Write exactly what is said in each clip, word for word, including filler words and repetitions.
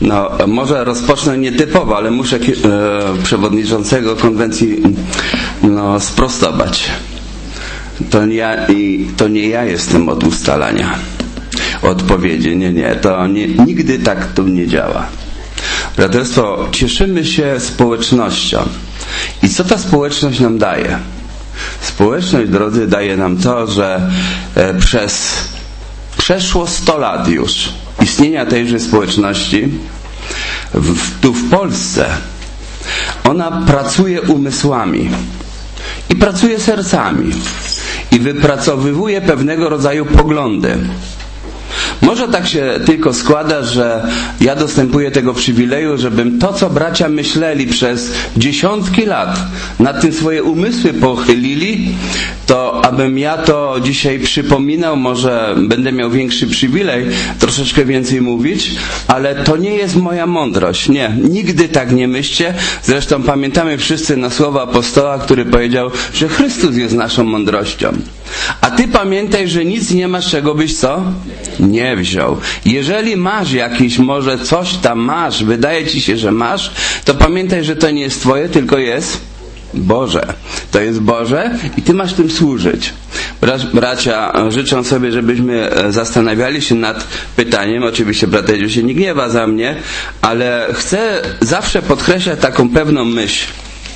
No, może rozpocznę nietypowo, ale muszę e, przewodniczącego konwencji no, sprostować. To nie, ja, i, to nie ja jestem od ustalania odpowiedzi. Nie, nie. To nie, nigdy tak to nie działa. Braterstwo, cieszymy się społecznością. I co ta społeczność nam daje? Społeczność, drodzy, daje nam to, że e, przez przeszło sto lat już istnienia tejże społeczności w, tu w Polsce ona pracuje umysłami i pracuje sercami i wypracowywuje pewnego rodzaju poglądy. Może tak się tylko składa, że ja dostępuję tego przywileju, żebym to, co bracia myśleli przez dziesiątki lat, nad tym swoje umysły pochylili, to abym ja to dzisiaj przypominał, może będę miał większy przywilej, troszeczkę więcej mówić, ale to nie jest moja mądrość. Nie, nigdy tak nie myślcie. Zresztą pamiętamy wszyscy na słowa apostoła, który powiedział, że Chrystus jest naszą mądrością. A ty pamiętaj, że nic nie masz, czego byś co? Nie wziął. Jeżeli masz jakiś, może coś tam masz, wydaje ci się, że masz, to pamiętaj, że to nie jest twoje, tylko jest Boże. To jest Boże i ty masz tym służyć. Bracia życzą sobie, żebyśmy zastanawiali się nad pytaniem. Oczywiście brat Edziu się nie gniewa za mnie, ale chcę zawsze podkreślać taką pewną myśl,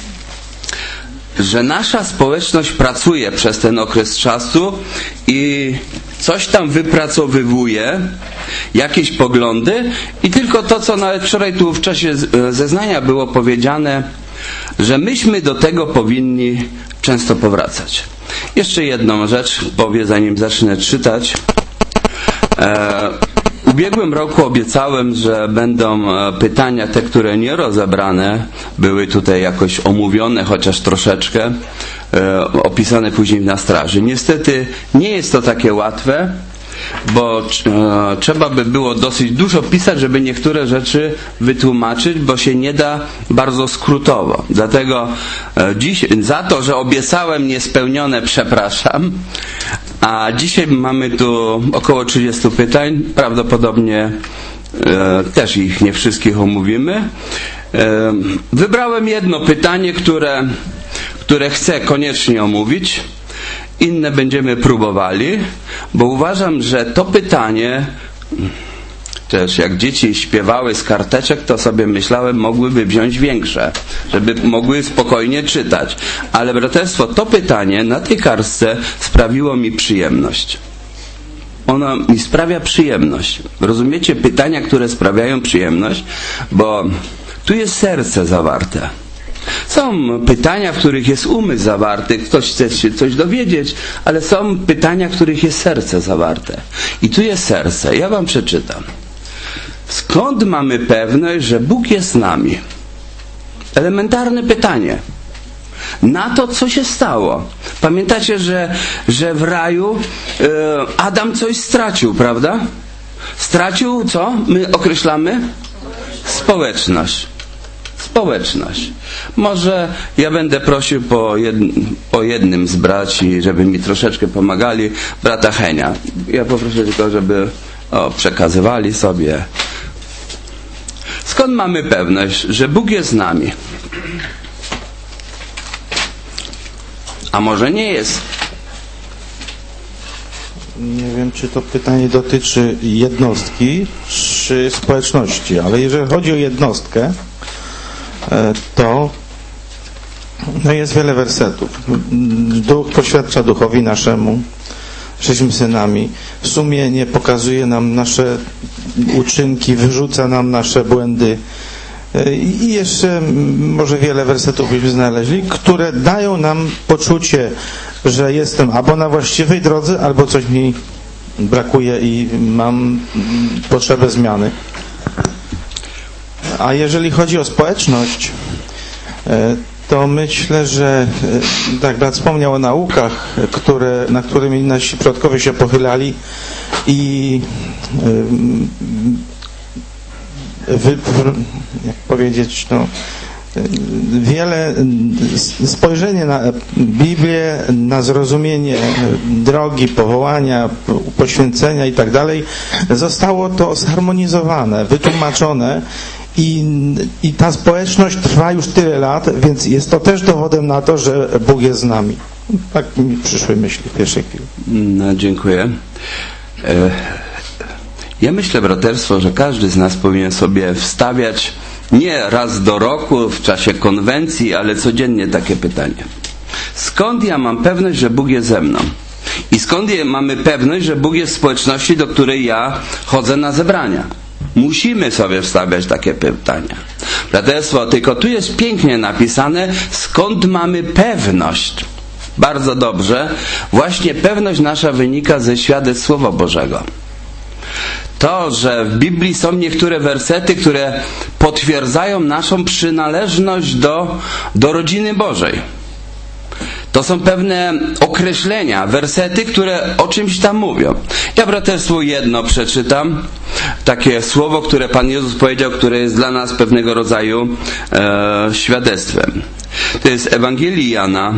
że nasza społeczność pracuje przez ten okres czasu i coś tam wypracowywuje, jakieś poglądy i tylko to, co nawet wczoraj tu w czasie zeznania było powiedziane, że myśmy do tego powinni często powracać. Jeszcze jedną rzecz powiem, zanim zacznę czytać. E, w ubiegłym roku obiecałem, że będą pytania, te, które nie rozebrane, były tutaj jakoś omówione, chociaż troszeczkę, e, opisane później na straży. Niestety nie jest to takie łatwe, bo e, trzeba by było dosyć dużo pisać, żeby niektóre rzeczy wytłumaczyć, bo się nie da bardzo skrótowo. Dlatego e, dziś, za to, że obiecałem niespełnione, przepraszam. A dzisiaj mamy tu około trzydziestu pytań. Prawdopodobnie e, też ich nie wszystkich omówimy. E, wybrałem jedno pytanie, które, które chcę koniecznie omówić. Inne będziemy próbowali, bo uważam, że to pytanie, też jak dzieci śpiewały z karteczek, to sobie myślałem, mogłyby wziąć większe, żeby mogły spokojnie czytać. Ale braterstwo, to pytanie na tej kartce sprawiło mi przyjemność. Ono mi sprawia przyjemność. Rozumiecie? Pytania, które sprawiają przyjemność, bo tu jest serce zawarte. Są pytania, w których jest umysł zawarty, ktoś chce się coś dowiedzieć, ale są pytania, w których jest serce zawarte. I tu jest serce. Ja wam przeczytam. Skąd mamy pewność, że Bóg jest z nami? Elementarne pytanie. Na to, co się stało. Pamiętacie, że, że w raju e, Adam coś stracił, prawda? Stracił co? My określamy? Społeczność. Społeczność. Może ja będę prosił po, jedn, po jednym z braci, żeby mi troszeczkę pomagali, brata Henia. Ja poproszę tylko, żeby o, przekazywali sobie. Skąd mamy pewność, że Bóg jest z nami? A może nie jest? Nie wiem, czy to pytanie dotyczy jednostki czy społeczności, ale jeżeli chodzi o jednostkę, to no jest wiele wersetów. Duch poświadcza duchowi naszemu, żeśmy synami. Sumienie pokazuje nam nasze uczynki, wyrzuca nam nasze błędy. I jeszcze może wiele wersetów byśmy znaleźli, które dają nam poczucie, że jestem albo na właściwej drodze, albo coś mi brakuje i mam potrzebę zmiany. A jeżeli chodzi o społeczność, to myślę, że tak brat wspomniał o naukach, które, na którymi nasi przodkowie się pochylali i wy, jak powiedzieć, no, wiele spojrzenie na Biblię, na zrozumienie drogi, powołania, poświęcenia i tak dalej, zostało to zharmonizowane, wytłumaczone i, i ta społeczność trwa już tyle lat, więc jest to też dowodem na to, że Bóg jest z nami. Tak mi przyszły myśli w pierwszej chwili. No, dziękuję. E, ja myślę, braterstwo, że każdy z nas powinien sobie wstawiać nie raz do roku w czasie konwencji, ale codziennie takie pytanie. Skąd ja mam pewność, że Bóg jest ze mną? I skąd mamy pewność, że Bóg jest w społeczności, do której ja chodzę na zebrania? Musimy sobie wstawiać takie pytania. Braterstwo, tylko tu jest pięknie napisane, skąd mamy pewność. Bardzo dobrze. Właśnie pewność nasza wynika ze świadectw Słowa Bożego. To, że w Biblii są niektóre wersety, które potwierdzają naszą przynależność do, do rodziny Bożej. To są pewne określenia, wersety, które o czymś tam mówią. Ja, braterstwu, jedno przeczytam. Takie słowo, które Pan Jezus powiedział, które jest dla nas pewnego rodzaju e, świadectwem. To jest Ewangelii Jana,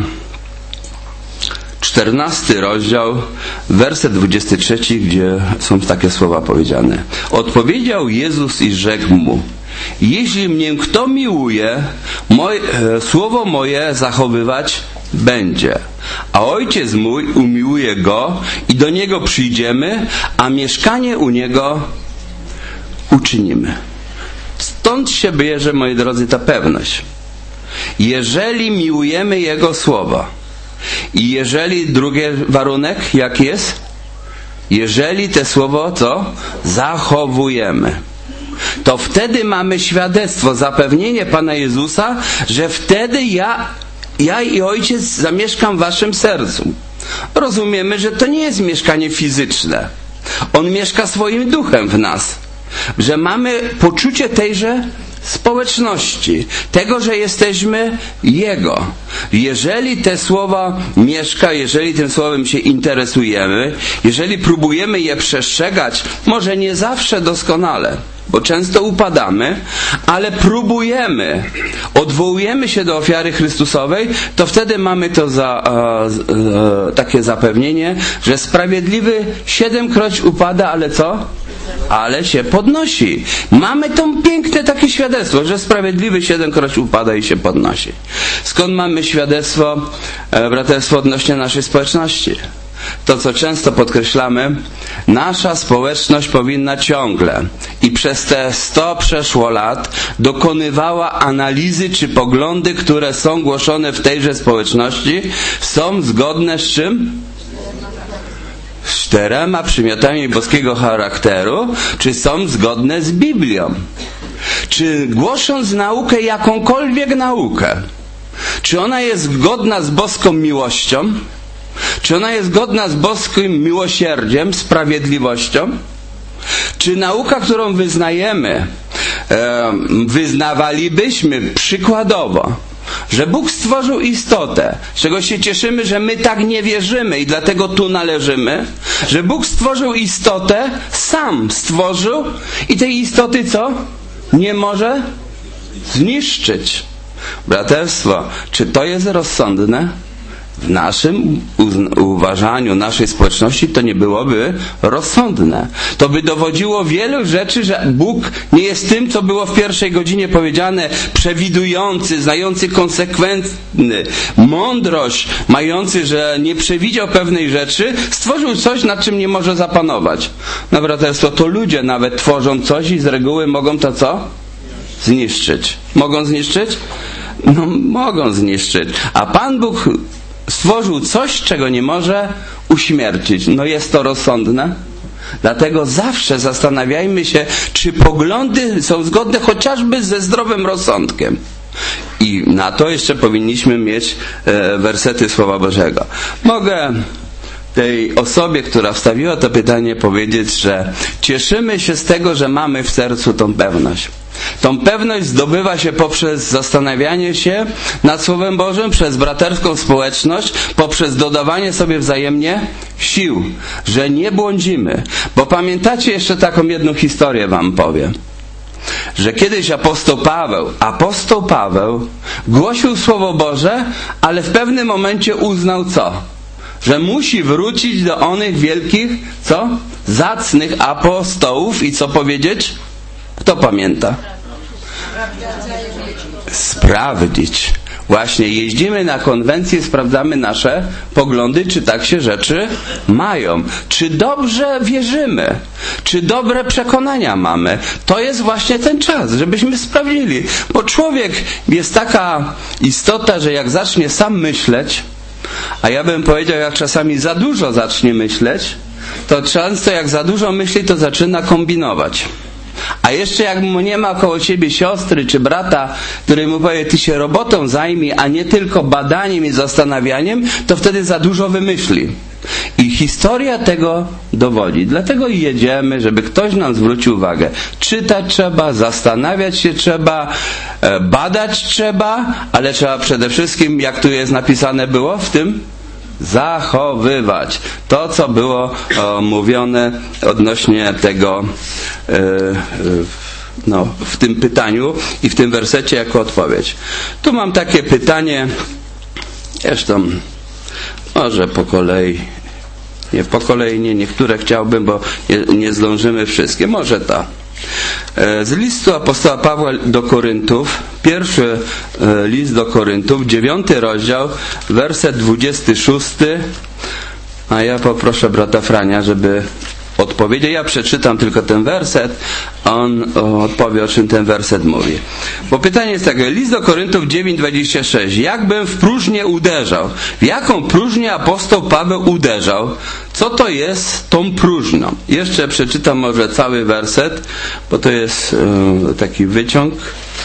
czternasty rozdział, werset dwudziesty trzeci, gdzie są takie słowa powiedziane. Odpowiedział Jezus i rzekł mu: jeśli mnie kto miłuje, moje, słowo moje zachowywać będzie, a Ojciec mój umiłuje go i do niego przyjdziemy, a mieszkanie u niego uczynimy. Stąd się bierze, moi drodzy, ta pewność. Jeżeli miłujemy Jego słowo, i jeżeli drugi warunek, jaki jest? Jeżeli te słowo co? Zachowujemy. To wtedy mamy świadectwo, zapewnienie Pana Jezusa, że wtedy ja, ja i Ojciec zamieszkam w waszym sercu. Rozumiemy, że to nie jest mieszkanie fizyczne. On mieszka swoim duchem w nas. Że mamy poczucie tejże społeczności, tego, że jesteśmy Jego. Jeżeli te słowa mieszka, jeżeli tym słowem się interesujemy, jeżeli próbujemy je przestrzegać, może nie zawsze doskonale, bo często upadamy, ale próbujemy, odwołujemy się do ofiary Chrystusowej, to wtedy mamy to za, e, e, takie zapewnienie, że sprawiedliwy siedemkroć upada, ale co? Ale się podnosi. Mamy to piękne takie świadectwo, że sprawiedliwy siedemkroć upada i się podnosi. Skąd mamy świadectwo, e, braterstwo, odnośnie naszej społeczności? To, co często podkreślamy, nasza społeczność powinna ciągle i przez te sto przeszło lat dokonywała analizy, czy poglądy, które są głoszone w tejże społeczności, są zgodne z czym? Z czterema przymiotami boskiego charakteru, czy są zgodne z Biblią? Czy głosząc naukę, jakąkolwiek naukę, czy ona jest zgodna z boską miłością? Czy ona jest godna z boskim miłosierdziem, sprawiedliwością? Czy nauka, którą wyznajemy, e, wyznawalibyśmy przykładowo, że Bóg stworzył istotę, z czego się cieszymy, że my tak nie wierzymy i dlatego tu należymy, że Bóg stworzył istotę, sam stworzył i tej istoty co? Nie może zniszczyć. Braterstwo, czy to jest rozsądne? W naszym uważaniu, naszej społeczności to nie byłoby rozsądne. To by dowodziło wielu rzeczy, że Bóg nie jest tym, co było w pierwszej godzinie powiedziane, przewidujący, znający konsekwentny, mądrość, mający, że nie przewidział pewnej rzeczy, stworzył coś, nad czym nie może zapanować. No, braterstwo, to ludzie nawet tworzą coś i z reguły mogą to co? Zniszczyć. Mogą zniszczyć? No, mogą zniszczyć. A Pan Bóg stworzył coś, czego nie może uśmiercić. No jest to rozsądne? Dlatego zawsze zastanawiajmy się, czy poglądy są zgodne chociażby ze zdrowym rozsądkiem. I na to jeszcze powinniśmy mieć e, wersety Słowa Bożego. Mogę tej osobie, która wstawiła to pytanie, powiedzieć, że cieszymy się z tego, że mamy w sercu tą pewność. Tą pewność zdobywa się poprzez zastanawianie się nad Słowem Bożym, przez braterską społeczność, poprzez dodawanie sobie wzajemnie sił, że nie błądzimy. Bo pamiętacie, jeszcze taką jedną historię wam powiem. że kiedyś apostoł Paweł, apostoł Paweł głosił Słowo Boże, ale w pewnym momencie uznał co? Że musi wrócić do onych wielkich, co? Zacnych apostołów i co powiedzieć? Kto pamięta? Sprawdzić. Właśnie jeździmy na konwencję, sprawdzamy nasze poglądy, czy tak się rzeczy mają. Czy dobrze wierzymy? Czy dobre przekonania mamy? To jest właśnie ten czas, żebyśmy sprawdzili. Bo człowiek jest taka istota, że jak zacznie sam myśleć, a ja bym powiedział, jak czasami za dużo zacznie myśleć, to często jak za dużo myśli, to zaczyna kombinować. A jeszcze jak mu nie ma koło siebie siostry czy brata, który mu powie, ty się robotą zajmij, a nie tylko badaniem i zastanawianiem, to wtedy za dużo wymyśli. I historia tego dowodzi. Dlatego i jedziemy, żeby ktoś nam zwrócił uwagę. Czytać trzeba, zastanawiać się trzeba, badać trzeba, ale trzeba przede wszystkim, jak tu jest napisane było w tym, zachowywać to, co było o, mówione odnośnie tego e, e, no, w tym pytaniu i w tym wersecie jako odpowiedź. Tu mam takie pytanie, zresztą może po kolei, nie po kolei, nie, niektóre chciałbym, bo nie, nie zdążymy wszystkie, może ta. Z listu apostoła Pawła do Koryntów, pierwszy list do Koryntów, dziewiąty rozdział, werset dwudziesty szósty, a ja poproszę brata Frania, żeby odpowiedział. Ja przeczytam tylko ten werset, a on odpowie, o czym ten werset mówi. Bo pytanie jest takie, list do Koryntów dziewięć dwadzieścia sześć. Jakbym w próżnię uderzał? W jaką próżnię apostoł Paweł uderzał? Co to jest tą próżnią? Jeszcze przeczytam może cały werset, bo to jest e, taki wyciąg.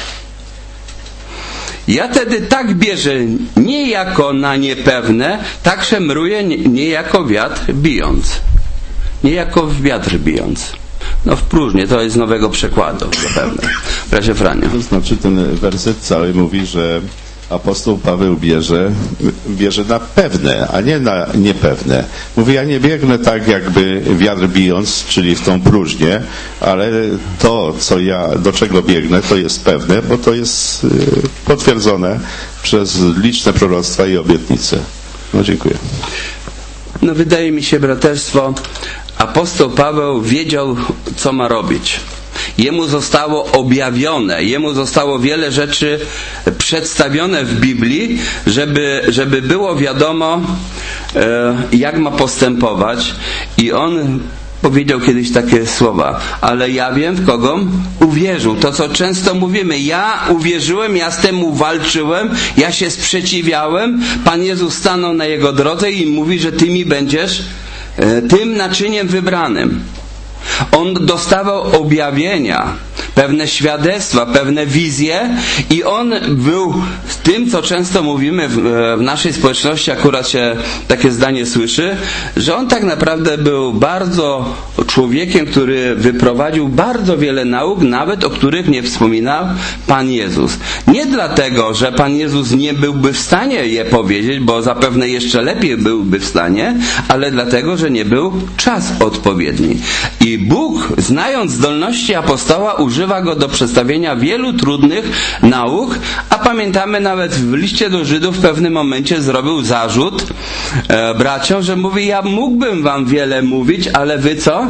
Ja tedy tak bierze nie jako na niepewne, tak szemruję nie, nie jako wiatr bijąc. Nie jako w wiatr bijąc. No w próżnię, to jest z nowego przekładu zapewne. Bracie Franiu. To znaczy ten werset cały mówi, że apostoł Paweł bierze, bierze na pewne, a nie na niepewne. Mówi, ja nie biegnę tak jakby wiatr bijąc, czyli w tą próżnię, ale to, co ja, do czego biegnę, to jest pewne, bo to jest potwierdzone przez liczne proroctwa i obietnice. No dziękuję. No wydaje mi się, braterstwo, apostoł Paweł wiedział, co ma robić. Jemu zostało objawione, jemu zostało wiele rzeczy przedstawione w Biblii, żeby, żeby było wiadomo, e, jak ma postępować. I on powiedział kiedyś takie słowa, ale ja wiem, w kogo uwierzył. To, co często mówimy, ja uwierzyłem, ja z temu walczyłem, ja się sprzeciwiałem, Pan Jezus stanął na jego drodze i mówi, że ty mi będziesz e, tym naczyniem wybranym. On dostawał objawienia, pewne świadectwa, pewne wizje i on był tym, co często mówimy w, w naszej społeczności, akurat się takie zdanie słyszy, że on tak naprawdę był bardzo człowiekiem, który wyprowadził bardzo wiele nauk, nawet o których nie wspominał Pan Jezus. Nie dlatego, że Pan Jezus nie byłby w stanie je powiedzieć, bo zapewne jeszcze lepiej byłby w stanie, ale dlatego, że nie był czas odpowiedni. I Bóg, znając zdolności apostoła, używa go do przedstawienia wielu trudnych nauk, a pamiętamy nawet w liście do Żydów w pewnym momencie zrobił zarzut e, braciom, że mówi, ja mógłbym wam wiele mówić, ale wy co?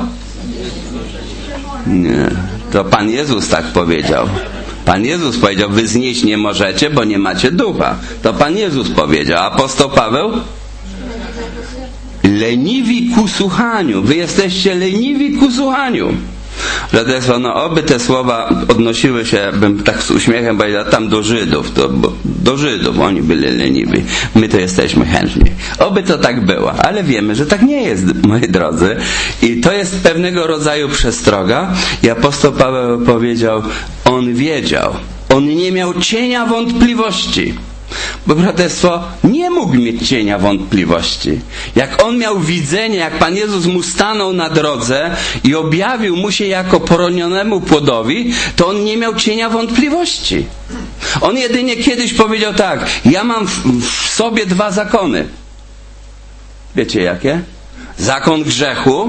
Nie, to Pan Jezus tak powiedział. Pan Jezus powiedział, wy znieść nie możecie, bo nie macie ducha. To Pan Jezus powiedział. Apostoł Paweł? Leniwi ku słuchaniu. Wy jesteście leniwi ku słuchaniu. Dlatego, no, oby te słowa odnosiły się, bym tak z uśmiechem powiedział, tam do Żydów. To, do Żydów, oni byli leniwi. My to jesteśmy chętni. Oby to tak było. Ale wiemy, że tak nie jest, moi drodzy. I to jest pewnego rodzaju przestroga. I apostoł Paweł powiedział, on wiedział. On nie miał cienia wątpliwości. Bo braterstwo nie mógł mieć cienia wątpliwości. Jak on miał widzenie, jak Pan Jezus mu stanął na drodze i objawił mu się jako poronionemu płodowi, to on nie miał cienia wątpliwości. On jedynie kiedyś powiedział tak, ja mam w, w sobie dwa zakony. Wiecie jakie? Zakon grzechu,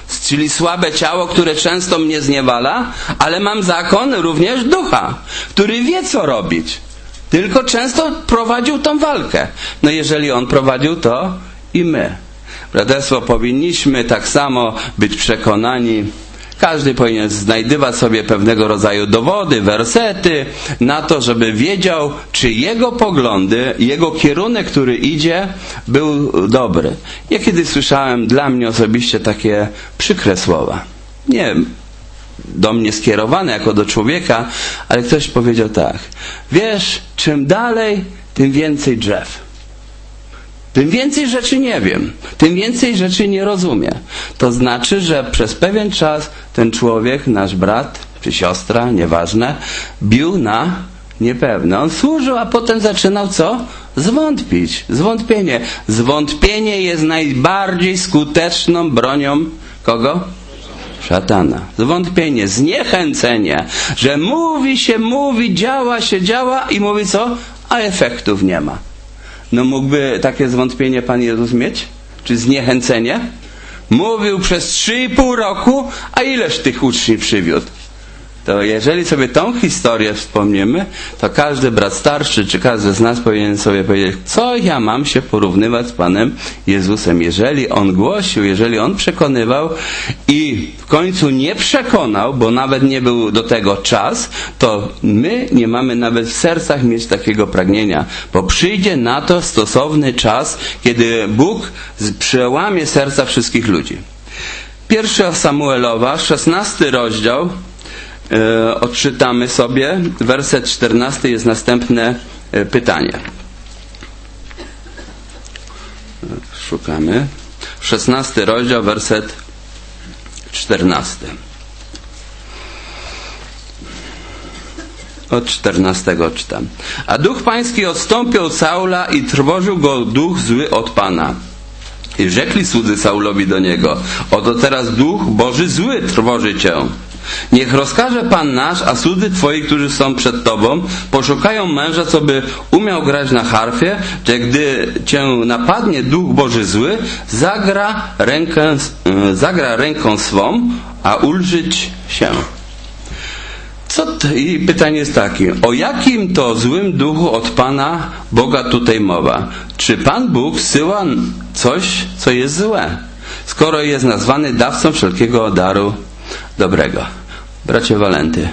czyli słabe ciało, które często mnie zniewala, ale mam zakon również ducha, który wie, co robić. Tylko często prowadził tą walkę. No jeżeli on prowadził, to i my. Braterstwo, powinniśmy tak samo być przekonani. Każdy powinien znajdywać sobie pewnego rodzaju dowody, wersety na to, żeby wiedział, czy jego poglądy, jego kierunek, który idzie, był dobry. Ja kiedyś słyszałem dla mnie osobiście takie przykre słowa. Nie do mnie skierowane jako do człowieka, ale ktoś powiedział tak. Wiesz, czym dalej, tym więcej drzew. Tym więcej rzeczy nie wiem, tym więcej rzeczy nie rozumiem. To znaczy, że przez pewien czas ten człowiek, nasz brat czy siostra, nieważne, bił na niepewne. On służył, a potem zaczynał co? Zwątpić. Zwątpienie. Zwątpienie jest najbardziej skuteczną bronią kogo? Szatana. Zwątpienie, zniechęcenie, że mówi się, mówi, działa się, działa i mówi co? A efektów nie ma. No mógłby takie zwątpienie Pan Jezus mieć? Czy zniechęcenie? Mówił przez trzy i pół roku, a ileż tych uczniów przywiódł? To jeżeli sobie tą historię wspomniemy, to każdy brat starszy, czy każdy z nas powinien sobie powiedzieć, co ja mam się porównywać z Panem Jezusem. Jeżeli On głosił, jeżeli On przekonywał i w końcu nie przekonał, bo nawet nie był do tego czas, to my nie mamy nawet w sercach mieć takiego pragnienia, bo przyjdzie na to stosowny czas, kiedy Bóg przełamie serca wszystkich ludzi. Pierwsza Samuelowa, szesnasty rozdział, E, odczytamy sobie. Werset czternasty jest następne e, pytanie. Szukamy. szesnasty rozdział, werset czternasty. Od czternastego czytam. A duch pański odstąpił od Saula i trwożył go duch zły od Pana. I rzekli słudzy Saulowi do niego, oto teraz duch Boży zły trwoży cię. Niech rozkaże Pan nasz, a słudzy Twoi, którzy są przed Tobą, poszukają męża, co by umiał grać na harfie, że gdy Cię napadnie duch Boży zły, zagra rękę, zagra ręką swą, a ulżyć się. Co to? I pytanie jest takie, o jakim to złym duchu od Pana Boga tutaj mowa? Czy Pan Bóg zsyła coś, co jest złe, skoro jest nazwany dawcą wszelkiego daru dobrego? Bracie Walenty.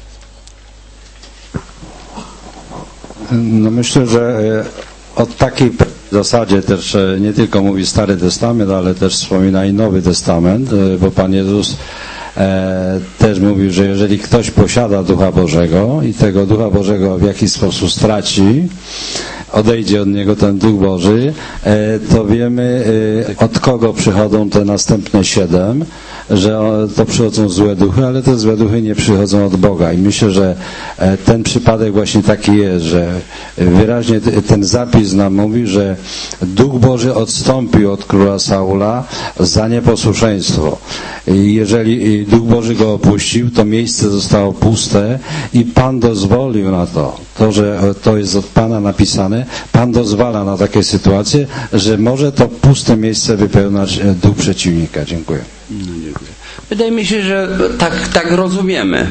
No myślę, że o takiej zasadzie też nie tylko mówi Stary Testament, ale też wspomina i Nowy Testament, bo Pan Jezus e, też mówił, że jeżeli ktoś posiada Ducha Bożego i tego Ducha Bożego w jakiś sposób straci, odejdzie od niego ten Duch Boży, e, to wiemy e, od kogo przychodzą te następne siedem, że to przychodzą złe duchy, ale te złe duchy nie przychodzą od Boga. I myślę, że ten przypadek właśnie taki jest, że wyraźnie ten zapis nam mówi, że Duch Boży odstąpił od króla Saula za nieposłuszeństwo. I jeżeli Duch Boży go opuścił, to miejsce zostało puste i Pan dozwolił na to. To, że to jest od Pana napisane, Pan dozwala na takie sytuacje, że może to puste miejsce wypełniać duch przeciwnika. Dziękuję. No, dziękuję. Wydaje mi się, że tak, tak rozumiemy,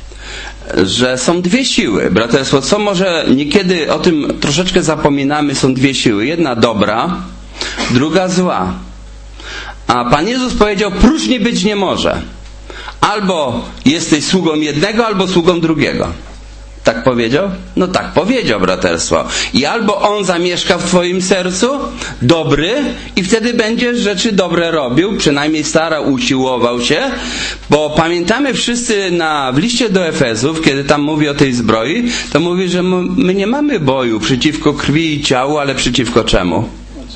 że są dwie siły. Braterstwo, co może niekiedy o tym troszeczkę zapominamy, są dwie siły. Jedna dobra, druga zła. A Pan Jezus powiedział, próżni być nie może. Albo jesteś sługą jednego, albo sługą drugiego. Tak powiedział? No tak powiedział, braterstwo. I albo On zamieszka w twoim sercu, dobry, i wtedy będziesz rzeczy dobre robił, przynajmniej starał, usiłował się, bo pamiętamy wszyscy na, w liście do Efezów, kiedy tam mówi o tej zbroi, to mówi, że my nie mamy boju przeciwko krwi i ciału, ale przeciwko czemu?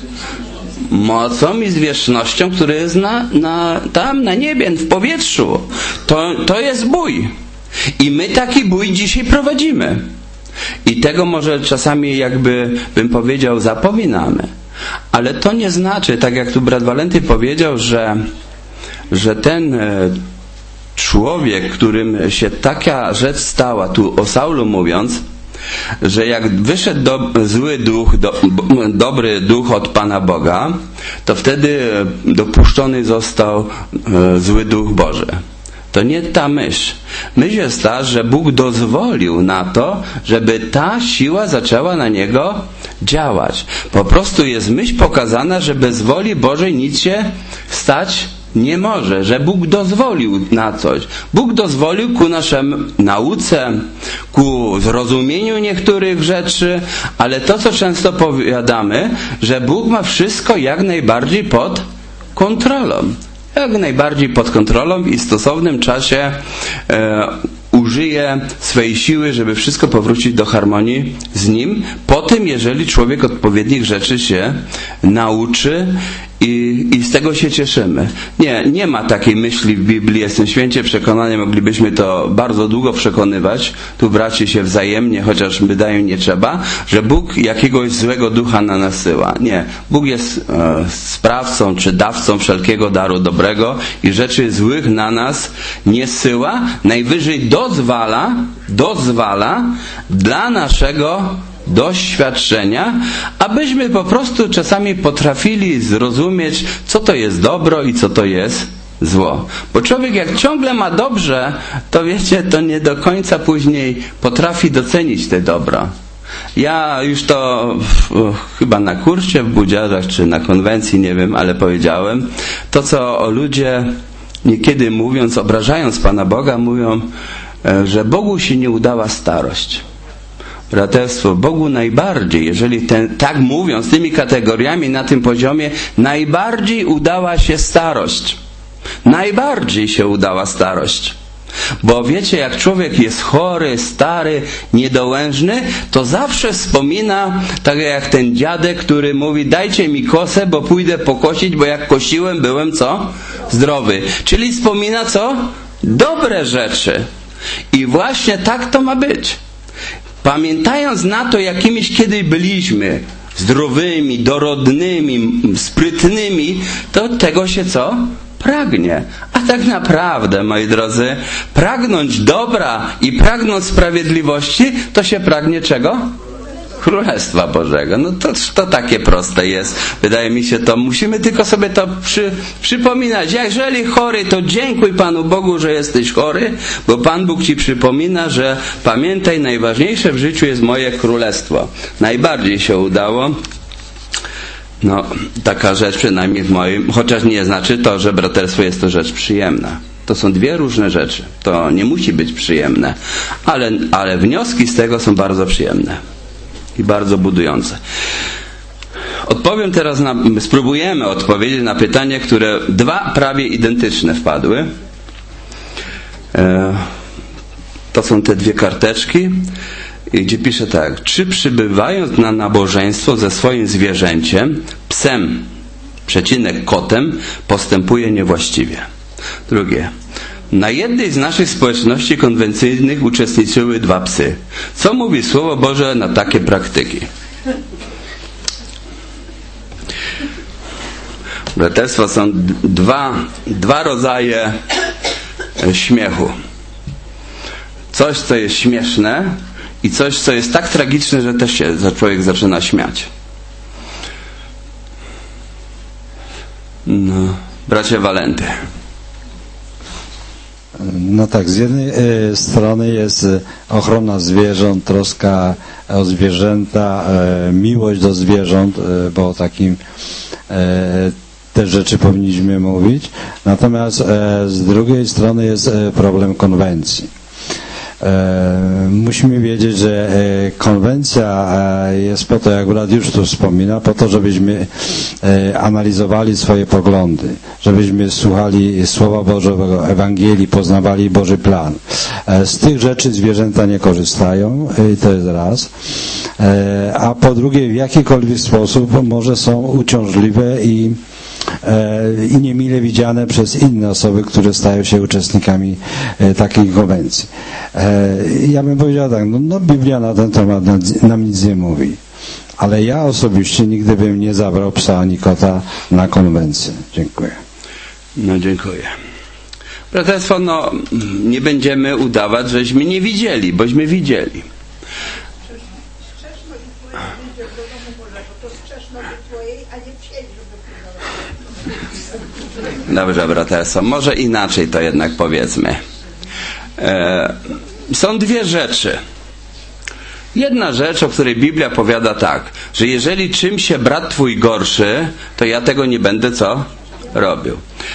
Mocą i zwierzchnością, który jest na, na, tam na niebie, w powietrzu. To, to jest bój. I my taki bój dzisiaj prowadzimy. I tego może czasami, jakby bym powiedział, zapominamy. Ale to nie znaczy, tak jak tu brat Walenty powiedział, że, że ten człowiek, którym się taka rzecz stała, tu o Saulu mówiąc, że jak wyszedł do, zły duch, do, dobry duch od Pana Boga, to wtedy dopuszczony został e, zły duch Boży. To nie ta myśl. Myśl jest ta, że Bóg dozwolił na to, żeby ta siła zaczęła na niego działać. Po prostu jest myśl pokazana, że bez woli Bożej nic się stać nie może, że Bóg dozwolił na coś. Bóg dozwolił ku naszej nauce, ku zrozumieniu niektórych rzeczy, ale to, co często powiadamy, że Bóg ma wszystko jak najbardziej pod kontrolą. Jak najbardziej pod kontrolą i w stosownym czasie e, użyje swej siły, żeby wszystko powrócić do harmonii z Nim. Po tym, jeżeli człowiek odpowiednich rzeczy się nauczy i, i z tego się cieszymy. Nie, nie ma takiej myśli w Biblii. Jestem święcie przekonany, moglibyśmy to bardzo długo przekonywać. Tu braci się wzajemnie, chociaż wydaje nie trzeba, że Bóg jakiegoś złego ducha na nas syła. Nie. Bóg jest e, sprawcą czy dawcą wszelkiego daru dobrego i rzeczy złych na nas nie syła. Najwyżej dozwala, dozwala dla naszego doświadczenia, abyśmy po prostu czasami potrafili zrozumieć, co to jest dobro i co to jest zło. Bo człowiek jak ciągle ma dobrze, to wiecie, to nie do końca później potrafi docenić te dobra. Ja już to w, chyba na kursie w Budziarzach czy na konwencji, nie wiem, ale powiedziałem, to co ludzie niekiedy mówiąc, obrażając Pana Boga, mówią, że Bogu się nie udała starość. Braterstwo, Bogu najbardziej, jeżeli ten, tak mówiąc, tymi kategoriami na tym poziomie, najbardziej udała się starość. Najbardziej się udała starość. Bo wiecie, jak człowiek jest chory, stary, niedołężny, to zawsze wspomina, tak jak ten dziadek, który mówi, dajcie mi kosę, bo pójdę pokosić, bo jak kosiłem, byłem co? Zdrowy. Czyli wspomina co? Dobre rzeczy. I właśnie tak to ma być. Pamiętając na to, jakimiś kiedyś byliśmy, zdrowymi, dorodnymi, sprytnymi, to tego się co? Pragnie. A tak naprawdę, moi drodzy, pragnąć dobra i pragnąć sprawiedliwości, to się pragnie czego? Królestwa Bożego. No to, to takie proste jest. Wydaje mi się to. Musimy tylko sobie to przy, przypominać. Jeżeli chory, to dziękuj Panu Bogu, że jesteś chory, bo Pan Bóg Ci przypomina, że pamiętaj, najważniejsze w życiu jest moje królestwo. Najbardziej się udało. No, taka rzecz przynajmniej w moim, chociaż nie znaczy to, że braterstwo jest to rzecz przyjemna. To są dwie różne rzeczy. To nie musi być przyjemne, ale, ale wnioski z tego są bardzo przyjemne i bardzo budujące. Odpowiem teraz na, spróbujemy odpowiedzieć na pytanie, które dwa prawie identyczne wpadły. E, to są te dwie karteczki, gdzie pisze tak: czy przybywając na nabożeństwo ze swoim zwierzęciem, psem, przecinek kotem, postępuje niewłaściwie? Drugie. Na jednej z naszych społeczności konwencyjnych uczestniczyły dwa psy. Co mówi Słowo Boże na takie praktyki? Braterstwo, są dwa, dwa rodzaje śmiechu. Coś, co jest śmieszne i coś, co jest tak tragiczne, że też się człowiek zaczyna śmiać. No, bracie Walenty. No tak, z jednej e, strony jest ochrona zwierząt, troska o zwierzęta, e, miłość do zwierząt, e, bo o takim e, te rzeczy powinniśmy mówić. Natomiast e, z drugiej strony jest e, problem konwencji. E, musimy wiedzieć, że e, konwencja e, jest po to, jak brat już tu wspomina, po to, żebyśmy e, analizowali swoje poglądy, żebyśmy słuchali Słowa Bożego, Ewangelii, poznawali Boży plan. E, z tych rzeczy zwierzęta nie korzystają, i to jest raz. E, a po drugie, w jakikolwiek sposób może są uciążliwe i i niemile widziane przez inne osoby, które stają się uczestnikami takiej konwencji. Ja bym powiedział tak, no, no Biblia na ten temat nam nic nie mówi, ale ja osobiście nigdy bym nie zabrał psa ani kota na konwencję. Dziękuję. No dziękuję. Braterstwo, no nie będziemy udawać, żeśmy nie widzieli, bośmy widzieli. Dobrze, braterstwo. Może inaczej to jednak powiedzmy. E, są dwie rzeczy. Jedna rzecz, o której Biblia powiada tak, że jeżeli czym się brat twój gorszy, to ja tego nie będę co? Robił.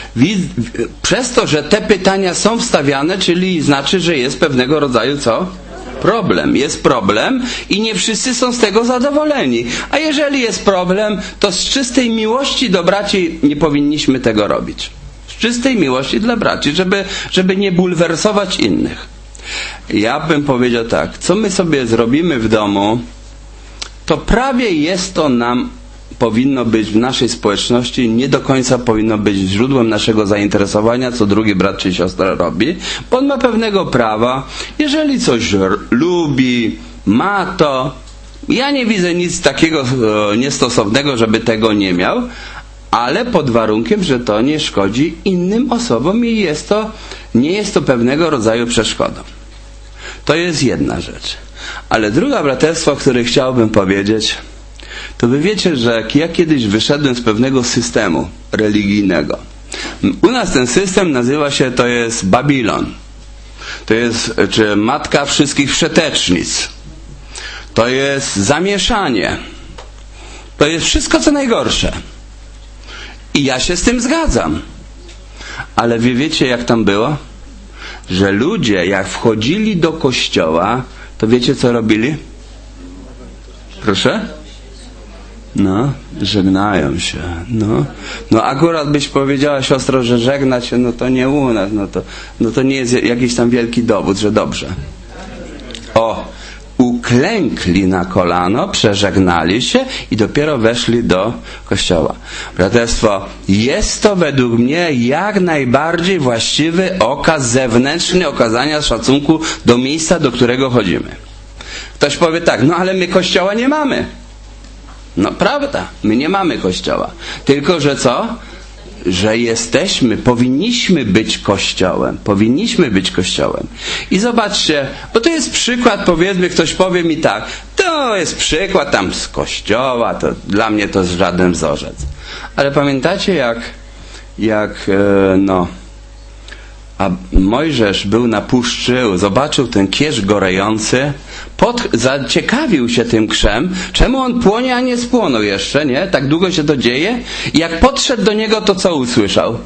Przez to, że te pytania są wstawiane, czyli znaczy, że jest pewnego rodzaju co? Problem. Jest problem i nie wszyscy są z tego zadowoleni. A jeżeli jest problem, to z czystej miłości do braci nie powinniśmy tego robić. Z czystej miłości dla braci, żeby, żeby nie bulwersować innych. Ja bym powiedział tak, co my sobie zrobimy w domu, to prawie jest to nam powinno być w naszej społeczności, nie do końca powinno być źródłem naszego zainteresowania, co drugi brat czy siostra robi, bo on ma pewnego prawa. Jeżeli coś lubi, ma to, ja nie widzę nic takiego e, niestosownego, żeby tego nie miał, ale pod warunkiem, że to nie szkodzi innym osobom i jest to, nie jest to pewnego rodzaju przeszkodą. To jest jedna rzecz. Ale druga, braterstwo, o której chciałbym powiedzieć, to wy wiecie, że jak ja kiedyś wyszedłem z pewnego systemu religijnego. U nas ten system nazywa się, to jest Babilon. To jest, czy matka wszystkich wszetecznic. To jest zamieszanie. To jest wszystko, co najgorsze. I ja się z tym zgadzam. Ale wy wiecie, jak tam było? Że ludzie, jak wchodzili do kościoła, to wiecie, co robili? Proszę? No, żegnają się. No, no akurat byś powiedziała, siostro, że żegnać się, no to nie u nas, no to, no to nie jest jakiś tam wielki dowód, że dobrze. O, uklękli na kolano, przeżegnali się i dopiero weszli do kościoła. Braterstwo, jest to według mnie jak najbardziej właściwy okaz zewnętrzny okazania szacunku do miejsca, do którego chodzimy. Ktoś powie tak, no ale my kościoła nie mamy. No prawda, my nie mamy kościoła. Tylko, że co? Że jesteśmy, powinniśmy być kościołem. Powinniśmy być kościołem. I zobaczcie, bo to jest przykład, powiedzmy, ktoś powie mi tak, to jest przykład tam z kościoła, to dla mnie to jest żaden wzorzec. Ale pamiętacie, jak, jak e, no, a Mojżesz był na puszczy, zobaczył ten kież gorejący, pod, zaciekawił się tym krzem, czemu on płonie, a nie spłonął jeszcze, nie? Tak długo się to dzieje. I jak podszedł do niego, to co usłyszał?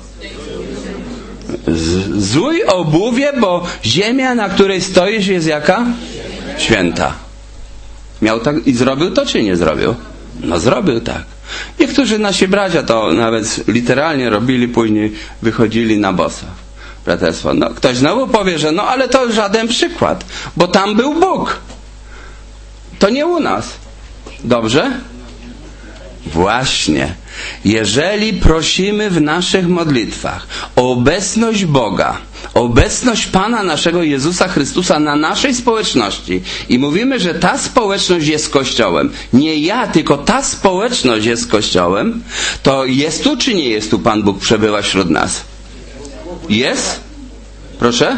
Z, złój obuwie, bo ziemia, na której stoisz, jest jaka? Święta. Miał tak i zrobił to, czy nie zrobił? No zrobił tak. Niektórzy nasi bracia to nawet literalnie robili, później wychodzili na boso. Braterstwo. No, ktoś znowu powie, że no ale to żaden przykład, bo tam był Bóg. To nie u nas. Dobrze? Właśnie. Jeżeli prosimy w naszych modlitwach o obecność Boga, o obecność Pana naszego Jezusa Chrystusa na naszej społeczności i mówimy, że ta społeczność jest Kościołem, nie ja, tylko ta społeczność jest Kościołem, to jest tu czy nie jest tu Pan Bóg przebywa wśród nas? Jest? Proszę?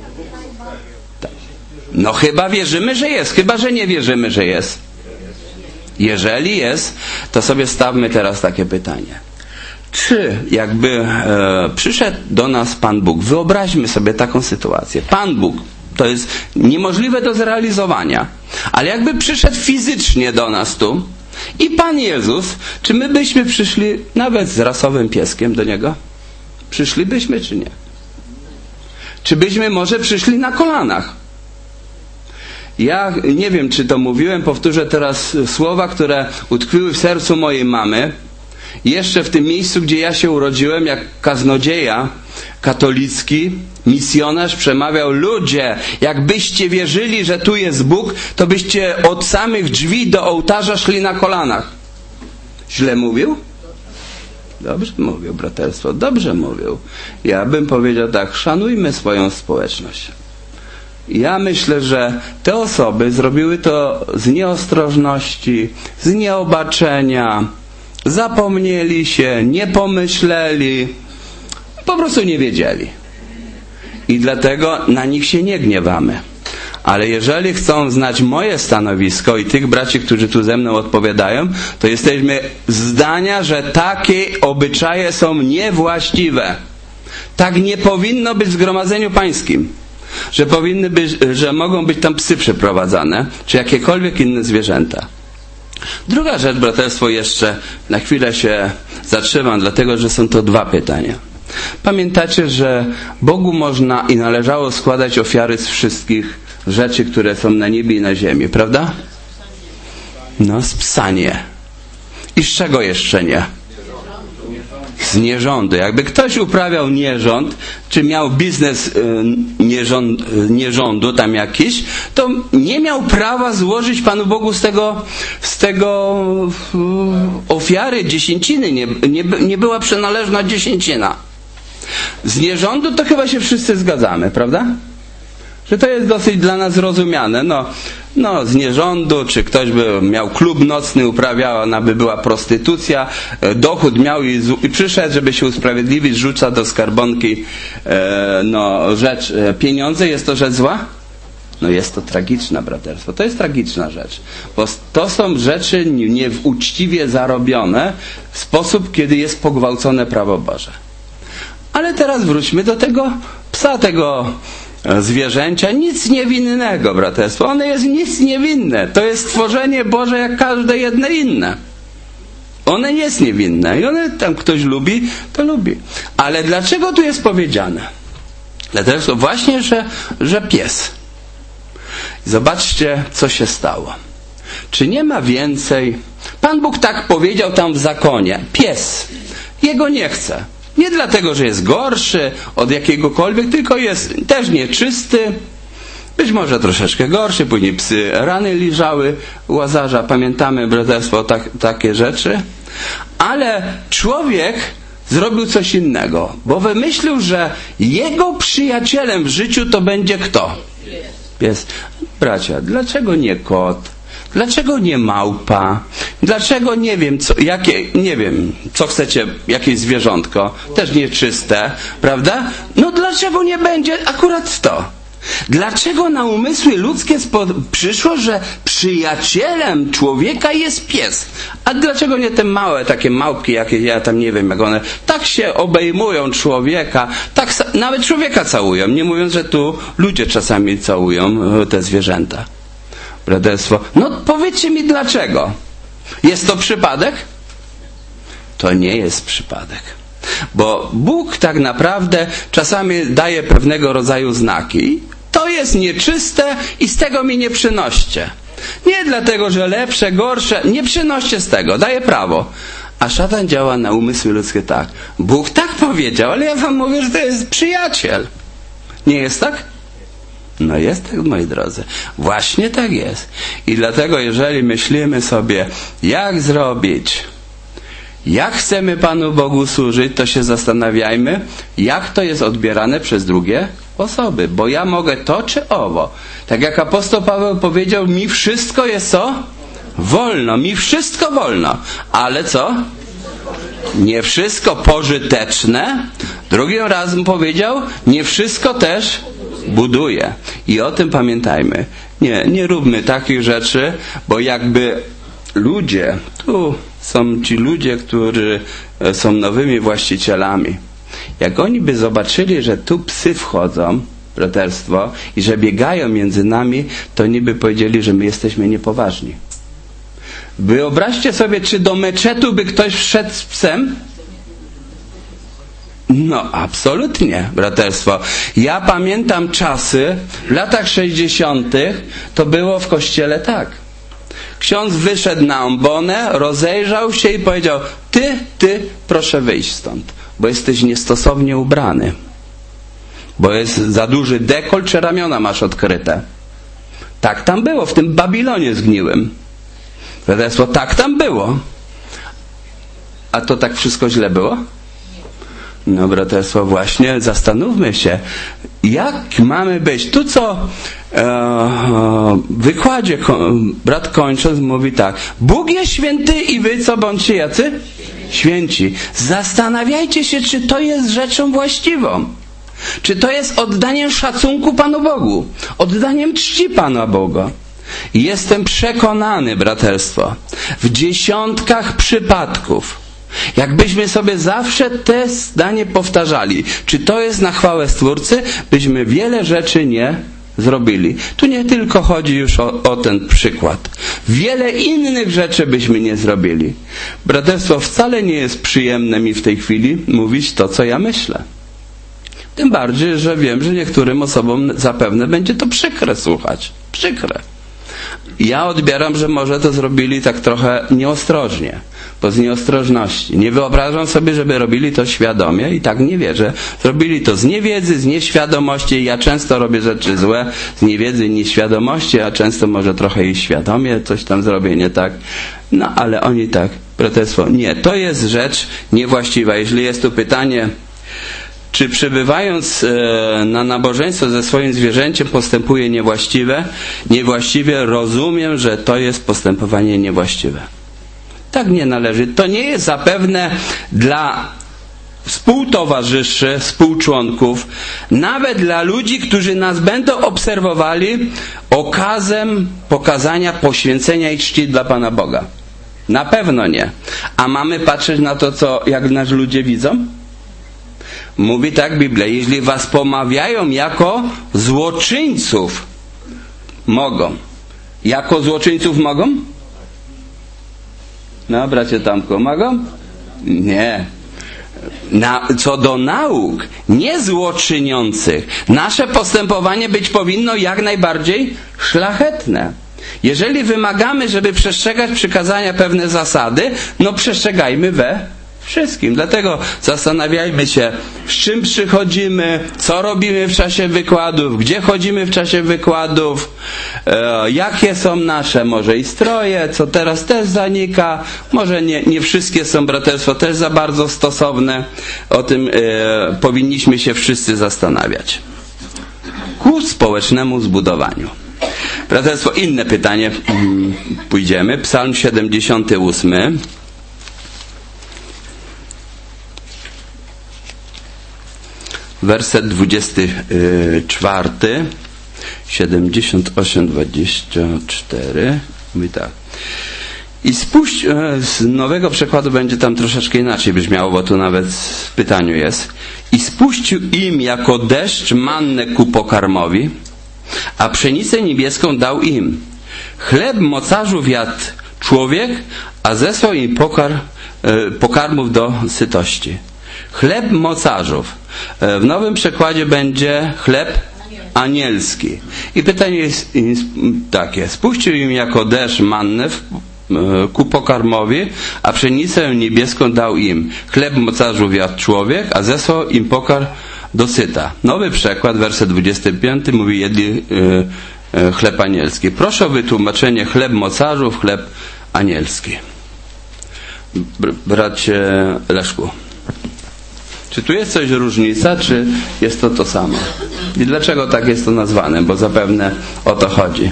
No chyba wierzymy, że jest. Chyba, że nie wierzymy, że jest. Jeżeli jest, to sobie stawmy teraz takie pytanie. Czy jakby e, przyszedł do nas Pan Bóg, wyobraźmy sobie taką sytuację. Pan Bóg, to jest niemożliwe do zrealizowania, ale jakby przyszedł fizycznie do nas tu i Pan Jezus, czy my byśmy przyszli nawet z rasowym pieskiem do Niego? Przyszlibyśmy czy nie? Czy byśmy może przyszli na kolanach? Ja nie wiem, czy to mówiłem, powtórzę teraz słowa, które utkwiły w sercu mojej mamy. Jeszcze w tym miejscu, gdzie ja się urodziłem, jak kaznodzieja katolicki, misjonarz przemawiał: ludzie, jakbyście wierzyli, że tu jest Bóg, to byście od samych drzwi do ołtarza szli na kolanach. Źle mówił? Dobrze mówił, braterstwo, dobrze mówił. Ja bym powiedział tak, szanujmy swoją społeczność. Ja myślę, że te osoby zrobiły to z nieostrożności, z nieobaczenia, zapomnieli się, nie pomyśleli, po prostu nie wiedzieli. I dlatego na nich się nie gniewamy. Ale jeżeli chcą znać moje stanowisko i tych braci, którzy tu ze mną odpowiadają, to jesteśmy zdania, że takie obyczaje są niewłaściwe. Tak nie powinno być w zgromadzeniu pańskim. Że powinny być, że mogą być tam psy przeprowadzane, czy jakiekolwiek inne zwierzęta. Druga rzecz, braterstwo, jeszcze na chwilę się zatrzymam, dlatego że są to dwa pytania. Pamiętacie, że Bogu można i należało składać ofiary z wszystkich rzeczy, które są na niebie i na ziemi, prawda? No, z psa nie. I z czego jeszcze nie? Z nierządu. Jakby ktoś uprawiał nierząd, czy miał biznes nierząd, nierządu tam jakiś, to nie miał prawa złożyć Panu Bogu z tego, z tego ofiary, dziesięciny. Nie, nie, nie była przynależna dziesięcina. Z nierządu to chyba się wszyscy zgadzamy, prawda? Że to jest dosyć dla nas zrozumiane. No, no z nierządu, czy ktoś by miał klub nocny, uprawiał, ona by była prostytucja, dochód miał i, z, i przyszedł, żeby się usprawiedliwić, rzuca do skarbonki e, no, rzecz, e, pieniądze. Jest to rzecz zła? No jest to tragiczna, braterstwo. To jest tragiczna rzecz. Bo to są rzeczy nieuczciwie zarobione w sposób, kiedy jest pogwałcone prawo Boże. Ale teraz wróćmy do tego psa, tego zwierzęcia, nic niewinnego, braterstwo. One jest nic niewinne. To jest stworzenie Boże jak każde jedne inne. One nie jest niewinne i one tam ktoś lubi, to lubi. Ale dlaczego tu jest powiedziane? Dlatego właśnie, że, że pies. Zobaczcie, co się stało. Czy nie ma więcej? Pan Bóg tak powiedział tam w zakonie. Pies. Jego nie chce. Nie dlatego, że jest gorszy od jakiegokolwiek, tylko jest też nieczysty, być może troszeczkę gorszy, później psy rany liżały Łazarza, pamiętamy, braterstwo, tak, takie rzeczy. Ale człowiek zrobił coś innego, bo wymyślił, że jego przyjacielem w życiu to będzie kto? Pies. Bracia, dlaczego nie kot? Dlaczego nie małpa? Dlaczego nie wiem, co, jakie, nie wiem, co chcecie, jakieś zwierzątko, też nieczyste, prawda? No dlaczego nie będzie akurat to? Dlaczego na umysły ludzkie spo, przyszło, że przyjacielem człowieka jest pies? A dlaczego nie te małe, takie małpki, jakie ja tam nie wiem, jak one tak się obejmują człowieka, tak nawet człowieka całują, nie mówiąc, że tu ludzie czasami całują te zwierzęta. Braterstwo, no powiedzcie mi dlaczego. Jest to przypadek? To nie jest przypadek. Bo Bóg tak naprawdę czasami daje pewnego rodzaju znaki. To jest nieczyste i z tego mi nie przynoście. Nie dlatego, że lepsze, gorsze, nie przynoście z tego, daje prawo. A szatan działa na umysły ludzkie tak. Bóg tak powiedział, ale ja wam mówię, że to jest przyjaciel. Nie jest tak? No jest tak, moi drodzy. Właśnie tak jest. I dlatego, jeżeli myślimy sobie, jak zrobić, jak chcemy Panu Bogu służyć, to się zastanawiajmy, jak to jest odbierane przez drugie osoby. Bo ja mogę to czy owo. Tak jak apostoł Paweł powiedział, mi wszystko jest co? Wolno. Mi wszystko wolno. Ale co? Nie wszystko pożyteczne. Drugim razem powiedział, nie wszystko też buduje. I o tym pamiętajmy. Nie, nie róbmy takich rzeczy, bo jakby ludzie, tu są ci ludzie, którzy są nowymi właścicielami. Jak oni by zobaczyli, że tu psy wchodzą, braterstwo, i że biegają między nami, to niby powiedzieli, że my jesteśmy niepoważni. Wyobraźcie sobie, czy do meczetu by ktoś wszedł z psem? No, absolutnie, braterstwo. Ja pamiętam czasy, w latach sześćdziesiątych to było w kościele tak. Ksiądz wyszedł na ambonę, rozejrzał się i powiedział, ty, ty, proszę wyjść stąd, bo jesteś niestosownie ubrany. Bo jest za duży dekolt, czy ramiona masz odkryte. Tak tam było, w tym Babilonie zgniłym. Braterstwo, tak tam było. A to tak wszystko źle było? No, braterstwo, właśnie zastanówmy się, jak mamy być. Tu co e, w wykładzie brat kończąc mówi tak, Bóg jest święty i wy co bądźcie jacy? Święci. Zastanawiajcie się, czy to jest rzeczą właściwą. Czy to jest oddaniem szacunku Panu Bogu? Oddaniem czci Pana Boga? Jestem przekonany, braterstwo, w dziesiątkach przypadków, jakbyśmy sobie zawsze te zdanie powtarzali, czy to jest na chwałę Stwórcy, byśmy wiele rzeczy nie zrobili. Tu nie tylko chodzi już o, o ten przykład. Wiele innych rzeczy byśmy nie zrobili. Braterstwo, wcale nie jest przyjemne mi w tej chwili mówić to, co ja myślę. Tym bardziej, że wiem, że niektórym osobom zapewne będzie to przykre słuchać. Przykre. Ja odbieram, że może to zrobili tak trochę nieostrożnie, bo z nieostrożności. Nie wyobrażam sobie, żeby robili to świadomie i tak nie wierzę. Zrobili to z niewiedzy, z nieświadomości. Ja często robię rzeczy złe z niewiedzy i nieświadomości, a często może trochę i świadomie coś tam zrobię nie tak. No ale oni tak, braterstwo, nie, to jest rzecz niewłaściwa. Jeśli jest tu pytanie, czy przebywając e, na nabożeństwo ze swoim zwierzęciem postępuje niewłaściwe? Niewłaściwie rozumiem, że to jest postępowanie niewłaściwe. Tak nie należy. To nie jest zapewne dla współtowarzyszy, współczłonków, nawet dla ludzi, którzy nas będą obserwowali, okazem pokazania poświęcenia i czci dla Pana Boga. Na pewno nie. A mamy patrzeć na to, co jak nas ludzie widzą? Mówi tak Biblia, jeśli was pomawiają jako złoczyńców, mogą. Jako złoczyńców mogą? No, bracie Tomku, mogą? Nie. Na, co do nauk, nie złoczyniących, nasze postępowanie być powinno jak najbardziej szlachetne. Jeżeli wymagamy, żeby przestrzegać przykazania pewne zasady, no przestrzegajmy we wszystkim. Dlatego zastanawiajmy się, z czym przychodzimy, co robimy w czasie wykładów, gdzie chodzimy w czasie wykładów, e, jakie są nasze może i stroje, co teraz też zanika. Może nie, nie wszystkie są, braterstwo, też za bardzo stosowne. O tym e, powinniśmy się wszyscy zastanawiać. Ku społecznemu zbudowaniu. Braterstwo, inne pytanie pójdziemy. Psalm siedemdziesiąty ósmy. Werset dwudziesty czwarty, siedemdziesiąt osiem, dwadzieścia cztery. Mówi tak. I spuść, z nowego przekładu będzie tam troszeczkę inaczej brzmiało, bo tu nawet w pytaniu jest. I spuścił im jako deszcz mannę ku pokarmowi, a pszenicę niebieską dał im. Chleb mocarzów jadł człowiek, a zesłał im pokar, pokarmów do sytości. Chleb mocarzów. W nowym przekładzie będzie chleb anielski. I pytanie jest takie. Spuścił im jako deszcz mannę ku pokarmowi, a pszenicę niebieską dał im. Chleb mocarzów jadł człowiek, a zesłał im pokarm do syta. Nowy przekład, werset dwudziesty piąty mówi jedli y, y, chleb anielski. Proszę o wytłumaczenie chleb mocarzów, chleb anielski. Br- bracie Leszku. Czy tu jest coś różnica, czy jest to to samo? I dlaczego tak jest to nazwane? Bo zapewne o to chodzi.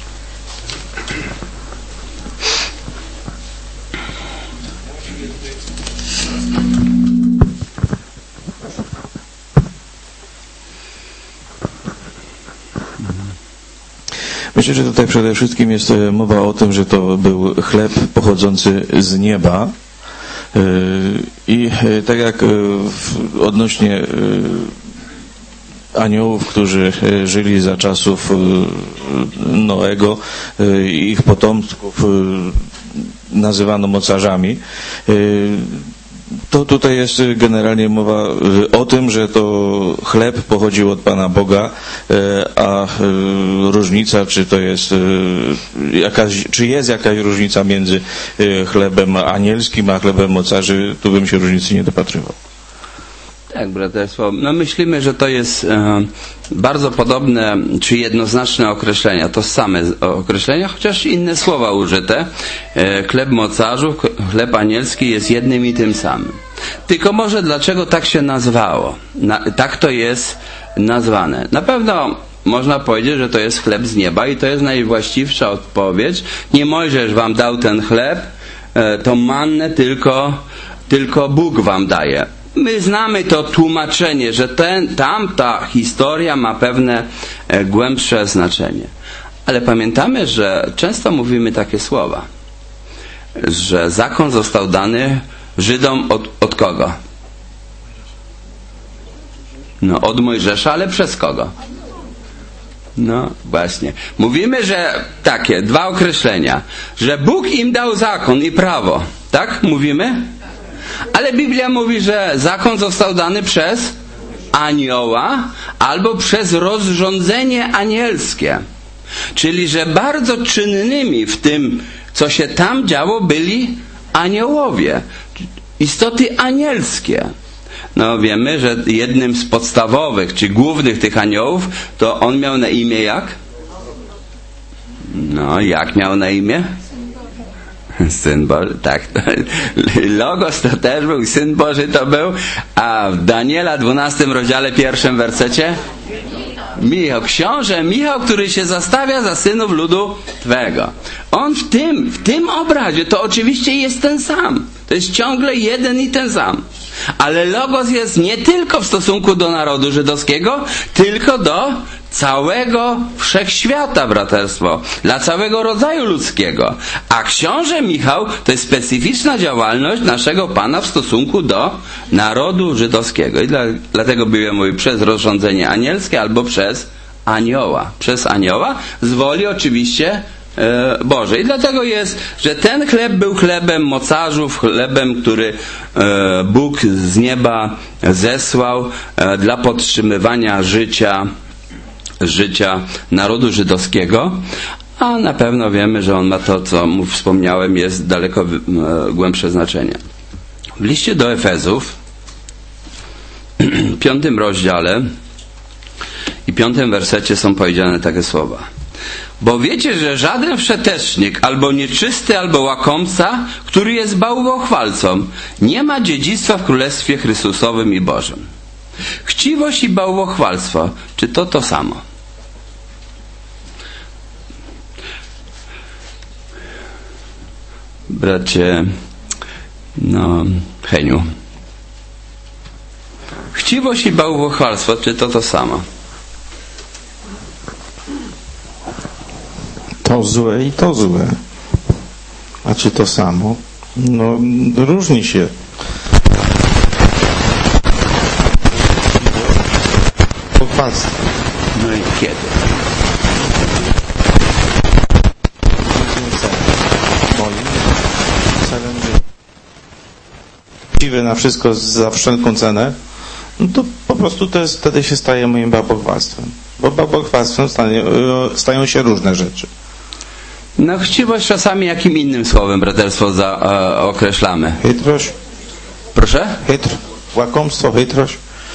Myślę, że tutaj przede wszystkim jest mowa o tym, że to był chleb pochodzący z nieba. I tak jak odnośnie aniołów, którzy żyli za czasów Noego i ich potomków nazywano mocarzami, to tutaj jest generalnie mowa o tym, że to chleb pochodził od Pana Boga, a różnica, czy to jest jakaś, czy jest jakaś różnica między chlebem anielskim a chlebem mocarzy, tu bym się różnicy nie dopatrywał. Tak, braterstwo. No myślimy, że to jest e, bardzo podobne, czy jednoznaczne określenia, to same określenia, chociaż inne słowa użyte. E, chleb mocarzów, chleb anielski jest jednym i tym samym. Tylko może dlaczego tak się nazwało? Na, tak to jest nazwane. Na pewno można powiedzieć, że to jest chleb z nieba i to jest najwłaściwsza odpowiedź. Nie Mojżesz wam dał ten chleb, e, tą mannę, tylko, tylko Bóg wam daje. My znamy to tłumaczenie, że ten, tamta historia ma pewne e, głębsze znaczenie. Ale pamiętamy, że często mówimy takie słowa, że zakon został dany Żydom od, od kogo? No, od Mojżesza, ale przez kogo? No, właśnie. Mówimy, że takie, dwa określenia, że Bóg im dał zakon i prawo. Tak? Mówimy? Ale Biblia mówi, że zakon został dany przez anioła albo przez rozrządzenie anielskie. Czyli, że bardzo czynnymi w tym, co się tam działo, byli aniołowie. Istoty anielskie. No wiemy, że jednym z podstawowych, czy głównych tych aniołów, to on miał na imię jak? No, jak miał na imię? Syn Boży, tak. Logos to też był, Syn Boży to był, a w Daniela dwunastym rozdziale, pierwszym wersecie? Michał, książę Michał, który się zastawia za synów ludu Twego. On w tym, w tym obrazie to oczywiście jest ten sam. To jest ciągle jeden i ten sam. Ale Logos jest nie tylko w stosunku do narodu żydowskiego, tylko do całego wszechświata, braterstwo. Dla całego rodzaju ludzkiego. A książę Michał to jest specyficzna działalność naszego Pana w stosunku do narodu żydowskiego. I dla, dlatego Biblia mówi przez rozrządzenie anielskie albo przez anioła. Przez anioła z woli oczywiście e, Bożej. I dlatego jest, że ten chleb był chlebem mocarzów, chlebem, który e, Bóg z nieba zesłał e, dla podtrzymywania życia życia narodu żydowskiego, a na pewno wiemy, że on ma to, co mu wspomniałem, jest daleko głębsze znaczenie. W liście do Efezów, w piątym rozdziale i piątym wersecie są powiedziane takie słowa. Bo wiecie, że żaden wszetecznik, albo nieczysty, albo łakomca, który jest bałwochwalcą, nie ma dziedzictwa w Królestwie Chrystusowym i Bożym. Chciwość i bałwochwalstwo, czy to to samo? Bracie, no, Heniu. Chciwość i bałwochwalstwo, czy to to samo? To złe i to złe. A czy to samo? No, różni się. Pochwalstwo. No i kiedy? Moim celem chciwy na wszystko za wszelką cenę, no to po prostu to jest, wtedy się staje moim bałwochwalstwem. Bo bałwochwalstwem stanie, stają się różne rzeczy. No chciwość czasami jakim innym słowem, braterstwo, za, e, określamy? Chytrość. Proszę? Chytr. Łakomstwo, chytrość.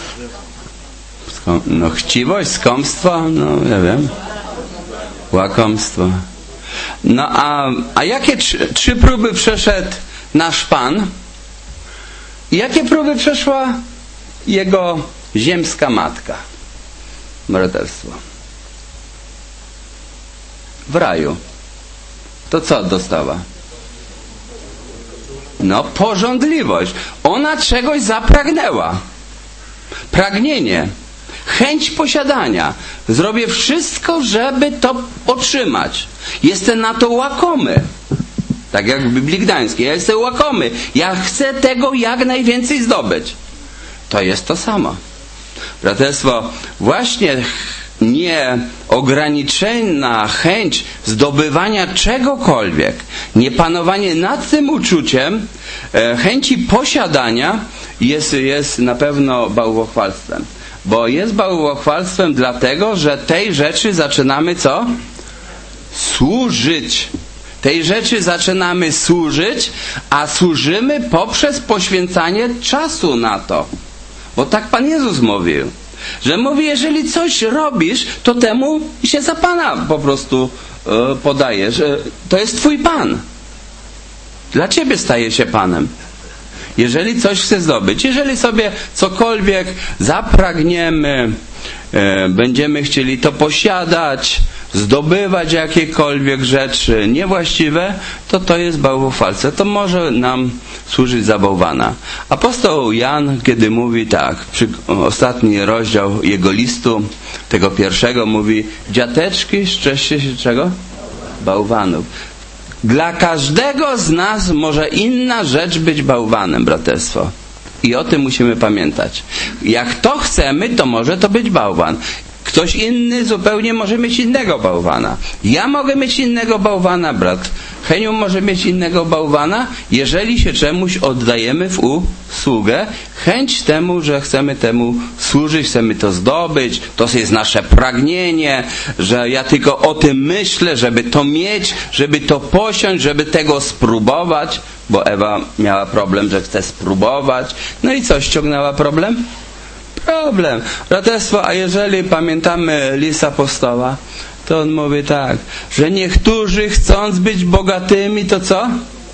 No chciwość, skąpstwo, no ja wiem. Łakomstwo. No a, a jakie trzy, trzy próby przeszedł nasz Pan? I jakie próby przeszła Jego ziemska matka? Braterstwo. W raju. To co dostała? No pożądliwość. Ona czegoś zapragnęła. Pragnienie. Chęć posiadania. Zrobię wszystko, żeby to otrzymać. Jestem na to łakomy. Tak jak w Biblii Gdańskiej. Ja jestem łakomy. Ja chcę tego jak najwięcej zdobyć. To jest to samo. Braterstwo, właśnie nieograniczona chęć zdobywania czegokolwiek, nie panowanie nad tym uczuciem, chęci posiadania jest, jest na pewno bałwochwalstwem. Bo jest bałwochwalstwem dlatego, że tej rzeczy zaczynamy co? Służyć. Tej rzeczy zaczynamy służyć, a służymy poprzez poświęcanie czasu na to. Bo tak Pan Jezus mówił. Że mówi, jeżeli coś robisz, to temu się za Pana po prostu e, podajesz. E, to jest Twój Pan. Dla Ciebie staje się Panem. Jeżeli coś chcę zdobyć, jeżeli sobie cokolwiek zapragniemy, e, będziemy chcieli to posiadać, zdobywać jakiekolwiek rzeczy niewłaściwe, to to jest bałwochwalstwo. To może nam służyć za bałwana. Apostoł Jan, kiedy mówi tak, przy ostatni rozdział jego listu, tego pierwszego, mówi: dziateczki, strzeżcie się czego? Bałwanów. Dla każdego z nas może inna rzecz być bałwanem, braterstwo. I o tym musimy pamiętać. Jak to chcemy, to może to być bałwan. Ktoś inny zupełnie może mieć innego bałwana. Ja mogę mieć innego bałwana, brat Heniu może mieć innego bałwana, jeżeli się czemuś oddajemy w usługę. Chęć temu, że chcemy temu służyć, chcemy to zdobyć, to jest nasze pragnienie, że ja tylko o tym myślę, żeby to mieć, żeby to posiąść, żeby tego spróbować, bo Ewa miała problem, że chce spróbować. No i co, ściągnęła problem? Problem. Braterstwo, a jeżeli pamiętamy list apostoła, to on mówi tak, że niektórzy chcąc być bogatymi, to co?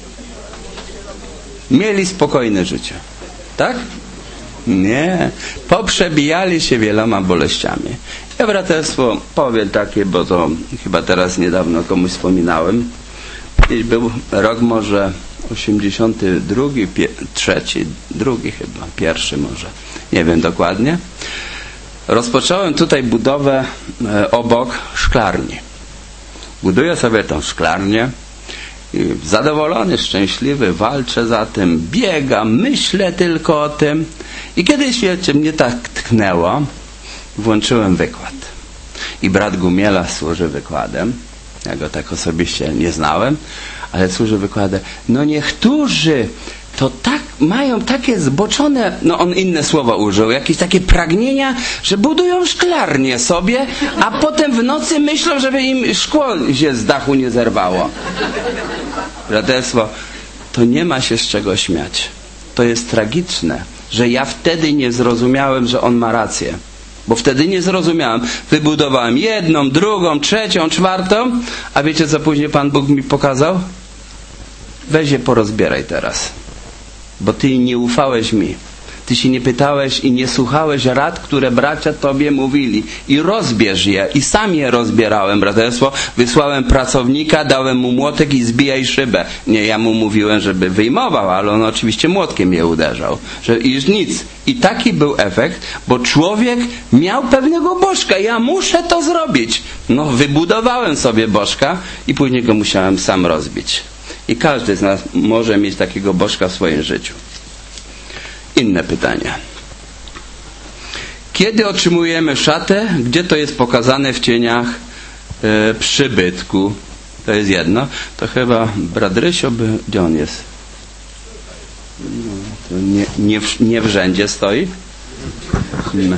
Mieli spokojne życie. Tak? Nie. Poprzebijali się wieloma boleściami. Ja, braterstwo, powiem takie, bo to chyba teraz niedawno komuś wspominałem. I był rok może osiemdziesiąty drugi, pie, trzeci, drugi chyba, pierwszy może. Nie wiem dokładnie. Rozpocząłem tutaj budowę e, obok szklarni. Buduję sobie tą szklarnię i zadowolony, szczęśliwy, walczę za tym, biegam, myślę tylko o tym. I kiedyś, wiecie, mnie tak tknęło, włączyłem wykład. I brat Gumiela służy wykładem. Ja go tak osobiście nie znałem, ale służy wykładem. No niektórzy to tak mają takie zboczone, no on inne słowa użył, jakieś takie pragnienia, że budują szklarnię sobie, a potem w nocy myślą, żeby im szkło się z dachu nie zerwało. Braterstwo, to nie ma się z czego śmiać. To jest tragiczne, że ja wtedy nie zrozumiałem, że on ma rację. Bo wtedy nie zrozumiałem. Wybudowałem jedną, drugą, trzecią, czwartą, a wiecie, co później Pan Bóg mi pokazał? Weź je porozbieraj teraz. Bo ty nie ufałeś mi. Ty się nie pytałeś i nie słuchałeś rad, które bracia tobie mówili. I rozbierz je. I sam je rozbierałem, braterstwo. Wysłałem pracownika, dałem mu młotek i zbijaj szybę. Nie, ja mu mówiłem, żeby wyjmował, ale on oczywiście młotkiem je uderzał. Że już nic. I taki był efekt, bo człowiek miał pewnego bożka. Ja muszę to zrobić. No, wybudowałem sobie bożka i później go musiałem sam rozbić. I każdy z nas może mieć takiego bożka w swoim życiu. Inne pytanie. Kiedy otrzymujemy szatę? Gdzie to jest pokazane w cieniach e, przybytku? To jest jedno. To chyba brat Rysio by... Gdzie on jest? No, to nie, nie, w, nie w rzędzie stoi? No.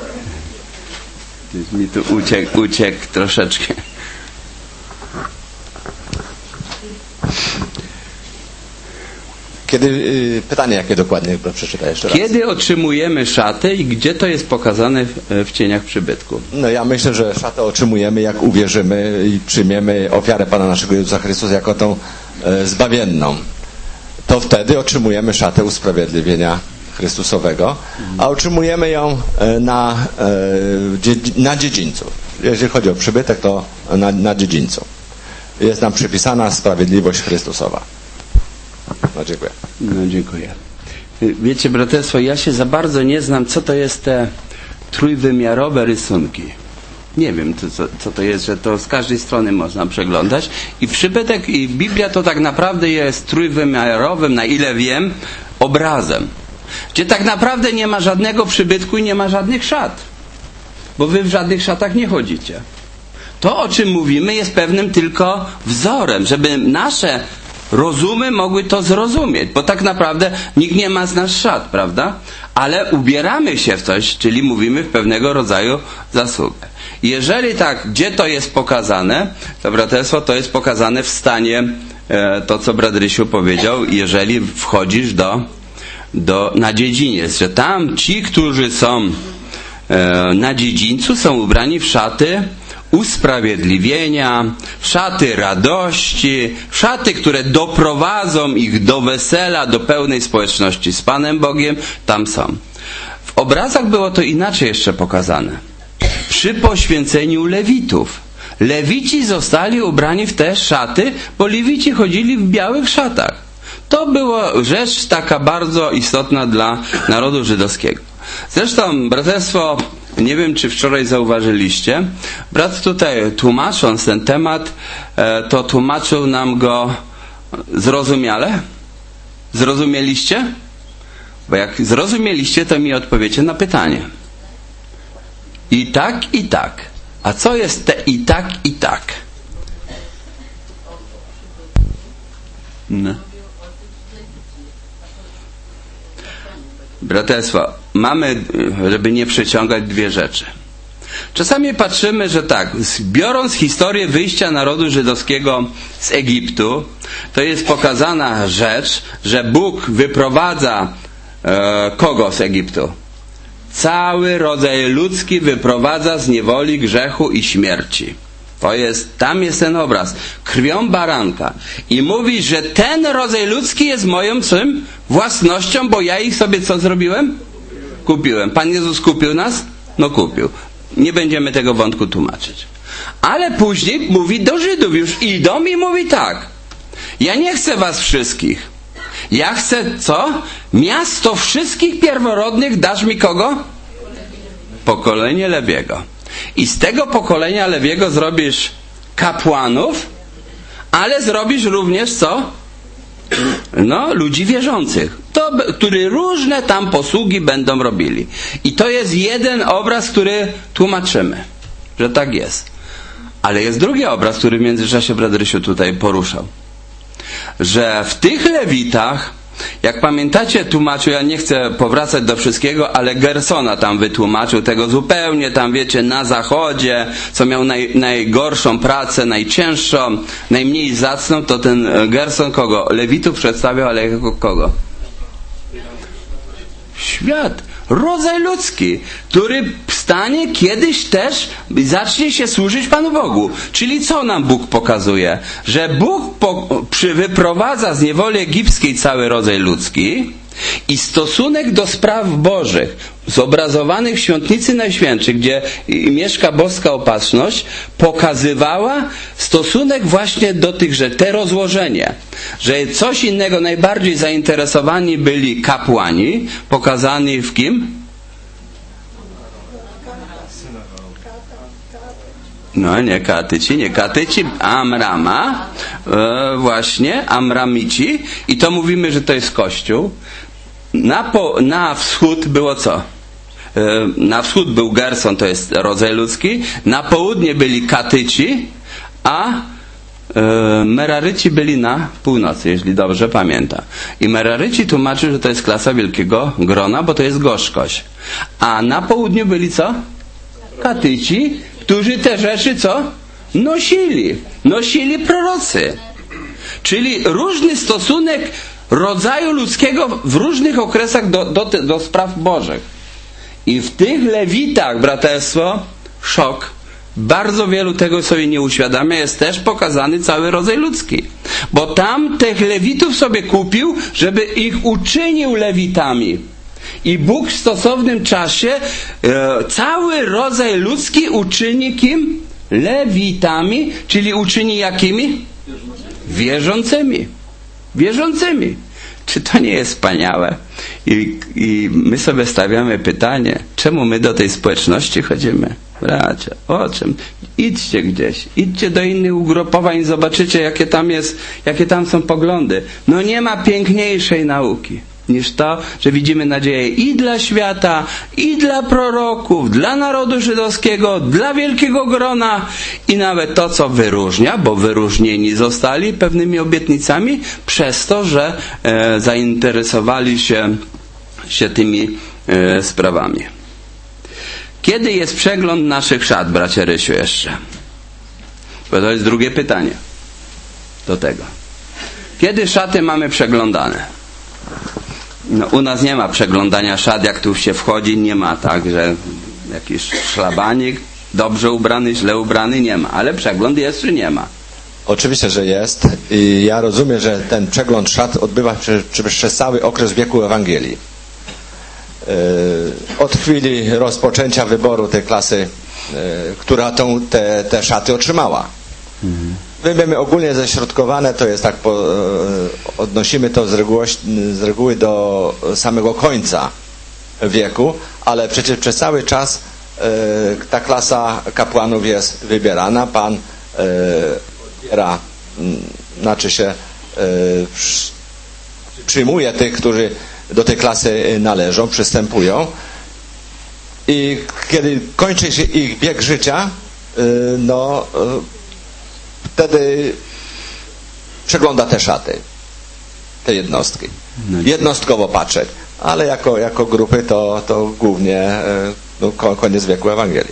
Mi tu uciekł, uciekł troszeczkę. Kiedy, y, pytanie jakie dokładnie, przeczytaj jeszcze raz. Kiedy otrzymujemy szatę i gdzie to jest pokazane w, w cieniach przybytku? No ja myślę, że szatę otrzymujemy, jak uwierzymy i przyjmiemy ofiarę Pana naszego Jezusa Chrystusa jako tą e, zbawienną. To wtedy otrzymujemy szatę usprawiedliwienia Chrystusowego, a otrzymujemy ją e, na, e, dzie, na dziedzińcu. Jeżeli chodzi o przybytek, to na, na dziedzińcu. Jest nam przypisana sprawiedliwość Chrystusowa. No, dziękuję. No, dziękuję. Wiecie, braterstwo, ja się za bardzo nie znam, co to jest te trójwymiarowe rysunki. Nie wiem, co, co, co to jest, że to z każdej strony można przeglądać. I przybytek, i Biblia to tak naprawdę jest trójwymiarowym, na ile wiem, obrazem. Gdzie tak naprawdę nie ma żadnego przybytku i nie ma żadnych szat. Bo wy w żadnych szatach nie chodzicie. To, o czym mówimy, jest pewnym tylko wzorem, żeby nasze rozumy mogły to zrozumieć, bo tak naprawdę nikt nie ma z nas szat, prawda? Ale ubieramy się w coś, czyli mówimy w pewnego rodzaju zasługę. Jeżeli tak, gdzie to jest pokazane, to braterstwo, to jest pokazane w stanie, e, to co brat Rysiu powiedział, jeżeli wchodzisz do, do, na dziedziniec, że tam ci, którzy są e, na dziedzińcu, są ubrani w szaty usprawiedliwienia, szaty radości, szaty, które doprowadzą ich do wesela, do pełnej społeczności z Panem Bogiem, tam są. W obrazach było to inaczej jeszcze pokazane. Przy poświęceniu Lewitów. Lewici zostali ubrani w te szaty, bo Lewici chodzili w białych szatach. To była rzecz taka bardzo istotna dla narodu żydowskiego. Zresztą, braterstwo, nie wiem, czy wczoraj zauważyliście, brat tutaj tłumacząc ten temat, to tłumaczył nam go zrozumiale. Zrozumieliście? Bo jak zrozumieliście, to mi odpowiecie na pytanie. I tak, i tak. A co jest te i tak, i tak? No. Braterstwo, mamy, żeby nie przeciągać, dwie rzeczy. Czasami patrzymy, że tak, biorąc historię wyjścia narodu żydowskiego z Egiptu, to jest pokazana rzecz, że Bóg wyprowadza e, kogo z Egiptu? Cały rodzaj ludzki wyprowadza z niewoli, grzechu i śmierci. To jest, tam jest ten obraz. Krwią baranka. I mówi, że ten rodzaj ludzki jest moją czym? Własnością, bo ja ich sobie co zrobiłem? Kupiłem. Pan Jezus kupił nas? No kupił. Nie będziemy tego wątku tłumaczyć. Ale później mówi do Żydów, już idą i mówi tak. Ja nie chcę was wszystkich. Ja chcę co? Miasto wszystkich pierworodnych dasz mi kogo? Pokolenie Lewiego. I z tego pokolenia Lewiego zrobisz kapłanów, ale zrobisz również co? No, ludzi wierzących, to, którzy różne tam posługi będą robili. I to jest jeden obraz, który tłumaczymy, że tak jest. Ale jest drugi obraz, który w międzyczasie brat Rysiu tutaj poruszał. Że w tych Lewitach, jak pamiętacie, tłumaczył, ja nie chcę powracać do wszystkiego, ale Gersona tam wytłumaczył, tego zupełnie tam, wiecie, na zachodzie, co miał naj, najgorszą pracę, najcięższą, najmniej zacną, to ten Gerson kogo? Lewitów przedstawiał, ale jako kogo? Świat, rodzaj ludzki, który stanie kiedyś też, zacznie się służyć Panu Bogu. Czyli co nam Bóg pokazuje? Że Bóg po, przy, wyprowadza z niewoli egipskiej cały rodzaj ludzki i stosunek do spraw bożych, zobrazowanych w świątnicy Najświętszej, gdzie mieszka boska opatrzność, pokazywała stosunek właśnie do tych, że te rozłożenie, że coś innego, najbardziej zainteresowani byli kapłani, pokazani w kim? No nie katyci, nie katyci, Amrama, e, właśnie, Amramici, i to mówimy, że to jest Kościół. Na, po, na wschód było co? E, na wschód był Gerson, to jest rodzaj ludzki, na południe byli Katyci, a e, Meraryci byli na północy, jeśli dobrze pamiętam. I Meraryci tłumaczył, że to jest klasa wielkiego grona, bo to jest gorzkość. A na południu byli co? Katyci, którzy te rzeczy co? Nosili. Nosili prorocy. Czyli różny stosunek rodzaju ludzkiego w różnych okresach do, do, do spraw bożych. I w tych Lewitach, braterstwo, szok. Bardzo wielu tego sobie nie uświadamia, jest też pokazany cały rodzaj ludzki. Bo tam tych Lewitów sobie kupił, żeby ich uczynił Lewitami. I Bóg w stosownym czasie e, cały rodzaj ludzki uczyni kim? Lewitami, czyli uczyni jakimi? Wierzącymi. Wierzącymi. Czy to nie jest wspaniałe? I, I my sobie stawiamy pytanie, czemu my do tej społeczności chodzimy? Bracia, o czym? Idźcie gdzieś, idźcie do innych ugrupowań i zobaczycie, jakie tam jest, jakie tam są poglądy. No nie ma piękniejszej nauki niż to, że widzimy nadzieję i dla świata, i dla proroków, dla narodu żydowskiego, dla wielkiego grona i nawet to, co wyróżnia, bo wyróżnieni zostali pewnymi obietnicami przez to, że e, zainteresowali się, się tymi e, sprawami. Kiedy jest przegląd naszych szat, bracie Rysiu, jeszcze? Bo to jest drugie pytanie do tego. Kiedy szaty mamy przeglądane? No, u nas nie ma przeglądania szat, jak tu się wchodzi, nie ma tak, że jakiś szlabanik, dobrze ubrany, źle ubrany, nie ma. Ale przegląd jest, czy nie ma? Oczywiście, że jest. I ja rozumiem, że ten przegląd szat odbywa się przez cały okres wieku Ewangelii. Od chwili rozpoczęcia wyboru tej klasy która tą, te, te szaty otrzymała. Mhm. My wiemy ogólnie ześrodkowane, to jest tak, po, odnosimy to z reguły, z reguły do samego końca wieku, ale przecież przez cały czas ta klasa kapłanów jest wybierana. Pan odbiera, znaczy się przyjmuje tych, którzy do tej klasy należą, przystępują i kiedy kończy się ich bieg życia, no wtedy przegląda te szaty, te jednostki. Jednostkowo patrzeć, ale jako, jako grupy to, to głównie no, koniec wieku Ewangelii.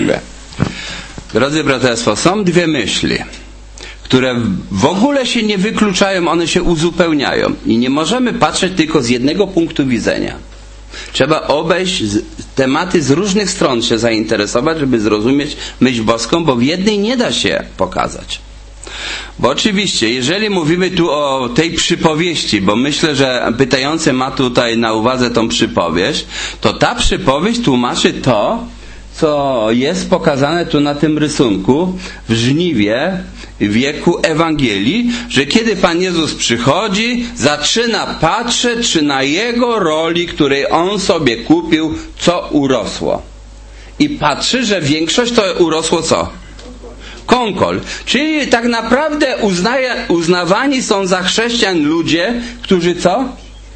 Drodzy braterstwo, są dwie myśli, które w ogóle się nie wykluczają, one się uzupełniają i nie możemy patrzeć tylko z jednego punktu widzenia. Trzeba obejść tematy z różnych stron, się zainteresować, żeby zrozumieć myśl boską, bo w jednej nie da się pokazać. Bo oczywiście, jeżeli mówimy tu o tej przypowieści, bo myślę, że pytający ma tutaj na uwadze tą przypowieść, to ta przypowieść tłumaczy to, co jest pokazane tu na tym rysunku w żniwie wieku Ewangelii, że kiedy Pan Jezus przychodzi, zaczyna patrzeć, czy na Jego roli, której On sobie kupił, co urosło. I patrzy, że większość to urosło co? Konkol. Czyli tak naprawdę uznaje, uznawani są za chrześcijan ludzie, którzy co?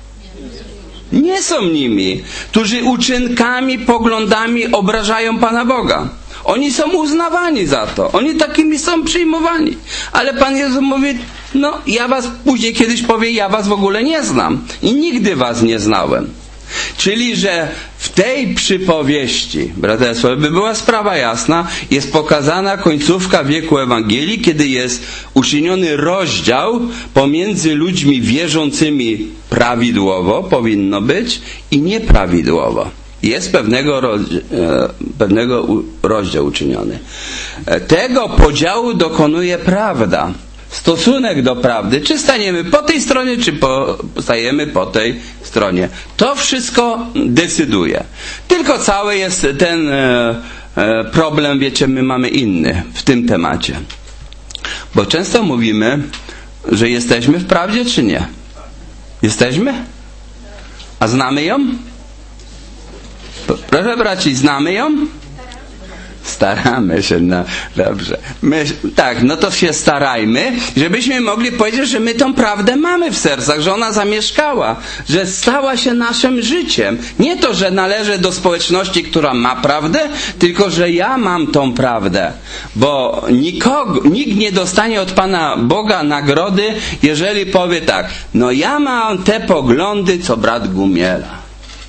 Nie są nimi. Którzy uczynkami, poglądami obrażają Pana Boga. Oni są uznawani za to. Oni takimi są przyjmowani. Ale Pan Jezus mówi, no ja was później kiedyś powie, ja was w ogóle nie znam. I nigdy was nie znałem. Czyli, że w tej przypowieści, braterstwo, by była sprawa jasna, jest pokazana końcówka wieku Ewangelii, kiedy jest uczyniony rozdział pomiędzy ludźmi wierzącymi prawidłowo, powinno być, i nieprawidłowo. Jest pewnego, roz, pewnego rozdział uczyniony. Tego podziału dokonuje prawda. Stosunek do prawdy, czy staniemy po tej stronie, czy po, stajemy po tej stronie. To wszystko decyduje. Tylko cały jest ten e, e, problem, wiecie, my mamy inny w tym temacie. Bo często mówimy, że jesteśmy w prawdzie, czy nie? Jesteśmy? A znamy ją? Proszę braci, znamy ją? Staramy się, no dobrze. My, tak, no to się starajmy, żebyśmy mogli powiedzieć, że my tą prawdę mamy w sercach, że ona zamieszkała, że stała się naszym życiem. Nie to, że należę do społeczności, która ma prawdę, tylko, że ja mam tą prawdę. Bo nikogo, nikt nie dostanie od Pana Boga nagrody, jeżeli powie tak, no ja mam te poglądy, co brat Gumiela.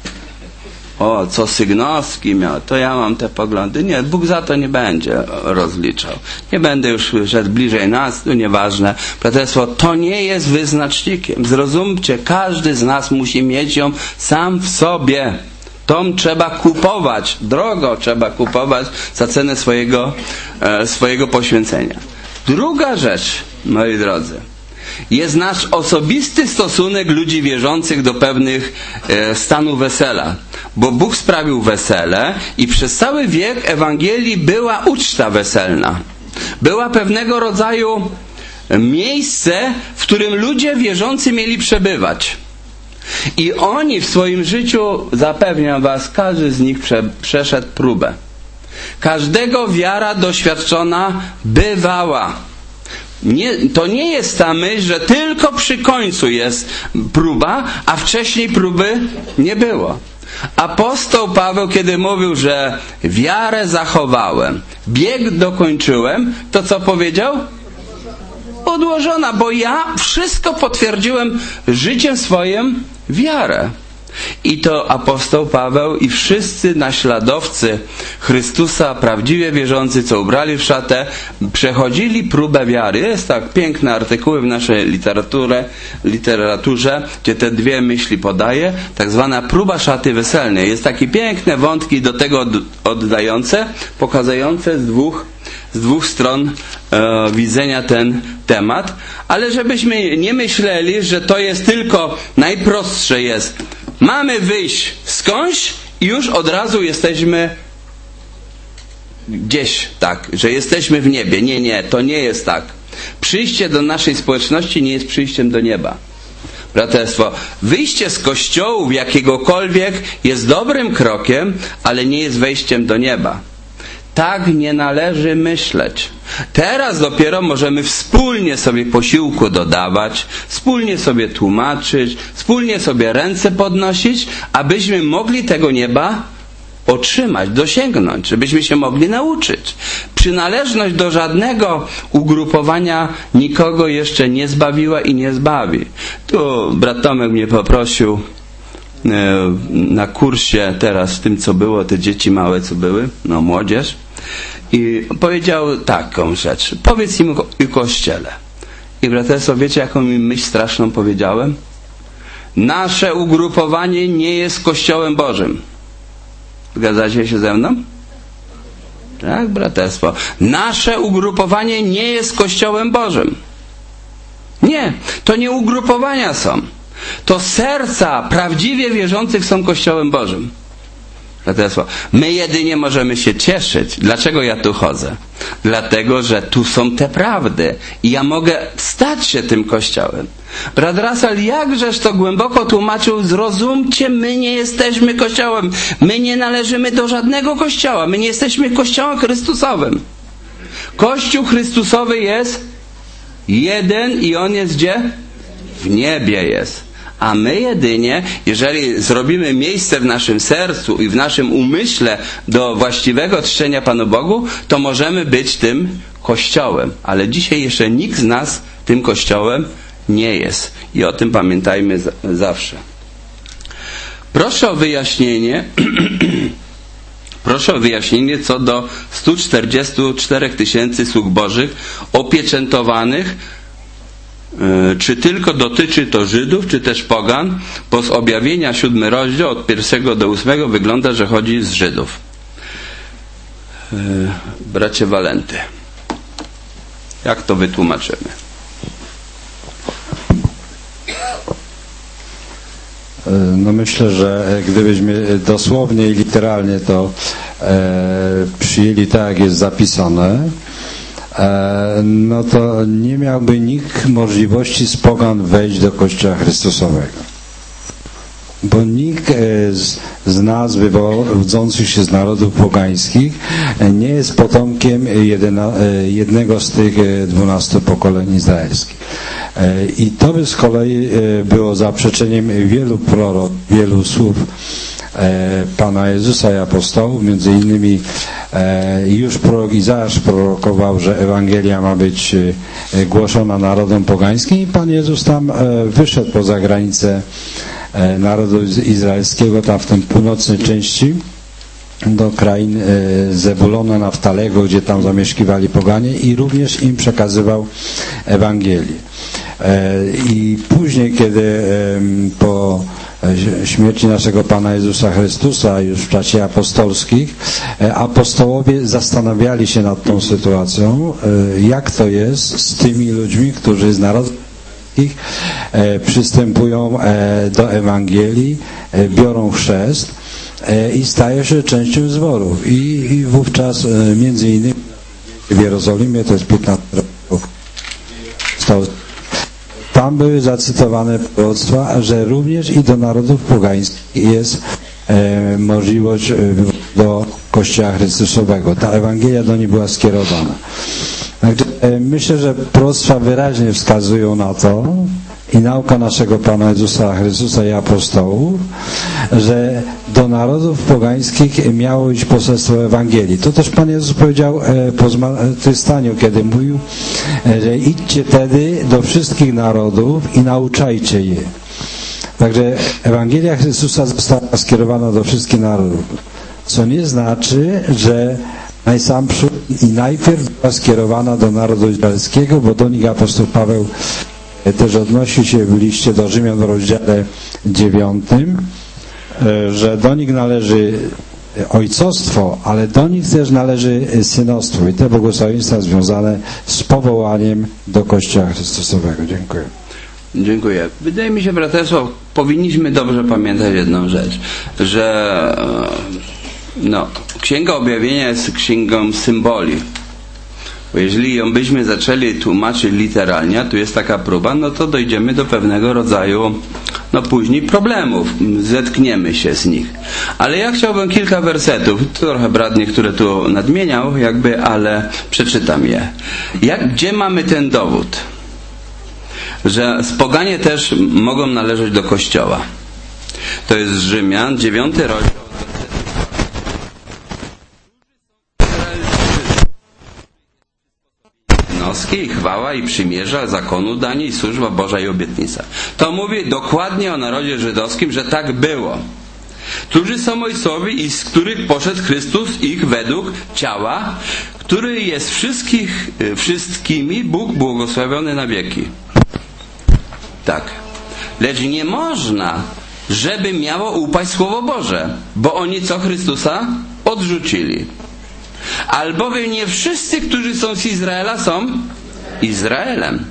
O, co Sygnowski miał, to ja mam te poglądy. Nie, Bóg za to nie będzie rozliczał. Nie będę już szedł bliżej nas, to nieważne. Braterstwo, to nie jest wyznacznikiem. Zrozumcie, każdy z nas musi mieć ją sam w sobie. Tą trzeba kupować, drogo trzeba kupować za cenę swojego, e, swojego poświęcenia. Druga rzecz, moi drodzy, jest nasz osobisty stosunek ludzi wierzących do pewnych e, stanów wesela. Bo Bóg sprawił wesele i przez cały wiek Ewangelii była uczta weselna. Była pewnego rodzaju miejsce, w którym ludzie wierzący mieli przebywać. I oni w swoim życiu, zapewniam was, każdy z nich prze, przeszedł próbę. Każdego wiara doświadczona bywała. Nie, to nie jest ta myśl, że tylko przy końcu jest próba, a wcześniej próby nie było. Apostoł Paweł, kiedy mówił, że wiarę zachowałem, bieg dokończyłem, to co powiedział? Odłożona, bo ja wszystko potwierdziłem życiem swoim wiarę. I to apostoł Paweł i wszyscy naśladowcy Chrystusa, prawdziwie wierzący, co ubrali w szatę, przechodzili próbę wiary. Jest tak piękne artykuły w naszej literaturze, literaturze, gdzie te dwie myśli podaje, tak zwana próba szaty weselnej. Jest takie piękne wątki do tego oddające, pokazujące z dwóch z dwóch stron e, widzenia ten temat, ale żebyśmy nie myśleli, że to jest tylko najprostsze jest. Mamy wyjść skądś i już od razu jesteśmy gdzieś tak, że jesteśmy w niebie. Nie, nie, to nie jest tak. Przyjście do naszej społeczności nie jest przyjściem do nieba. Braterstwo, wyjście z kościołów jakiegokolwiek jest dobrym krokiem, ale nie jest wejściem do nieba. Tak nie należy myśleć. Teraz dopiero możemy wspólnie sobie posiłku dodawać, wspólnie sobie tłumaczyć, wspólnie sobie ręce podnosić, abyśmy mogli tego nieba otrzymać, dosięgnąć, żebyśmy się mogli nauczyć. Przynależność do żadnego ugrupowania nikogo jeszcze nie zbawiła i nie zbawi. Tu brat Tomek mnie poprosił na kursie teraz w tym, co było, te dzieci małe, co były, no młodzież, i powiedział taką rzecz. Powiedz im o Kościele. I braterstwo, wiecie, jaką mi myśl straszną powiedziałem? Nasze ugrupowanie nie jest Kościołem Bożym. Zgadzacie się ze mną? Tak, braterstwo. Nasze ugrupowanie nie jest Kościołem Bożym. Nie, to nie ugrupowania są. To serca prawdziwie wierzących są Kościołem Bożym. Braterstwo, my jedynie możemy się cieszyć. Dlaczego ja tu chodzę? Dlatego, że tu są te prawdy i ja mogę stać się tym Kościołem. Brat Russell jakżeż to głęboko tłumaczył, zrozumcie, my nie jesteśmy Kościołem. My nie należymy do żadnego Kościoła. My nie jesteśmy Kościołem Chrystusowym. Kościół Chrystusowy jest jeden i on jest gdzie? W niebie jest. A my jedynie, jeżeli zrobimy miejsce w naszym sercu i w naszym umyśle do właściwego czczenia Panu Bogu, to możemy być tym Kościołem. Ale dzisiaj jeszcze nikt z nas tym Kościołem nie jest. I o tym pamiętajmy z- zawsze. Proszę o wyjaśnienie proszę o wyjaśnienie co do stu czterdziestu czterech tysięcy sług Bożych opieczętowanych. Czy tylko dotyczy to Żydów, czy też pogan? Bo z objawienia siódmy rozdział od pierwszego do ósmego wygląda, że chodzi z Żydów. Bracie Walenty, jak to wytłumaczymy? No myślę, że gdybyśmy dosłownie i literalnie to e, przyjęli tak, jak jest zapisane, e, no to nie miałby nikt możliwości z pogan wejść do Kościoła Chrystusowego. Bo nikt z, z nas wywodzących się z narodów pogańskich nie jest potomkiem jedyna, jednego z tych dwunastu pokoleń izraelskich. I to by z kolei było zaprzeczeniem wielu prorok, wielu słów Pana Jezusa i apostołów. Między innymi już prorok Izajasz prorokował, że Ewangelia ma być głoszona narodom pogańskim i Pan Jezus tam wyszedł poza granicę narodu izraelskiego, tam w tej północnej części do krain Zebulona, Naftalego, gdzie tam zamieszkiwali poganie i również im przekazywał Ewangelię. I później, kiedy po śmierci naszego Pana Jezusa Chrystusa już w czasie apostolskich apostołowie zastanawiali się nad tą sytuacją, jak to jest z tymi ludźmi, którzy z narodu przystępują do Ewangelii, biorą chrzest i stają się częścią zborów. I, i wówczas między innymi w Jerozolimie, to jest piętnasty rok, tam były zacytowane proroctwa, że również i do narodów pogańskich jest możliwość do Kościoła Chrystusowego. Ta Ewangelia do nich była skierowana. Myślę, że proroctwa wyraźnie wskazują na to i nauka naszego Pana Jezusa Chrystusa i apostołów, że do narodów pogańskich miało być poselstwo Ewangelii. To też Pan Jezus powiedział po zmartwychwstaniu, kiedy mówił, że idźcie tedy do wszystkich narodów i nauczajcie je. Także Ewangelia Chrystusa została skierowana do wszystkich narodów, co nie znaczy, że najsamprzód i najpierw była skierowana do narodu izraelskiego, bo do nich apostoł Paweł też odnosi się w liście do Rzymian w rozdziale dziewiątym, że do nich należy ojcostwo, ale do nich też należy synostwo i te błogosławieństwa związane z powołaniem do Kościoła Chrystusowego. Dziękuję. Dziękuję. Wydaje mi się, braterstwo, powinniśmy dobrze pamiętać jedną rzecz, że No, Księga Objawienia jest księgą symboli. Bo jeżeli ją byśmy zaczęli tłumaczyć literalnie, tu jest taka próba, no to dojdziemy do pewnego rodzaju, no później problemów, zetkniemy się z nich. Ale ja chciałbym kilka wersetów, trochę brat niektóre tu nadmieniał jakby, ale przeczytam je. Jak, gdzie mamy ten dowód? Że spoganie też mogą należeć do Kościoła. To jest Rzymian, dziewiąty rozdział. I chwała i przymierza, zakonu danie i służba Boża i obietnica. To mówi dokładnie o narodzie żydowskim, że tak było. Którzy są ojcowie i z których poszedł Chrystus ich według ciała, który jest wszystkich, wszystkimi Bóg błogosławiony na wieki. Tak. Lecz nie można, żeby miało upaść Słowo Boże, bo oni co Chrystusa odrzucili. Albowiem nie wszyscy, którzy są z Izraela, są Izraelem,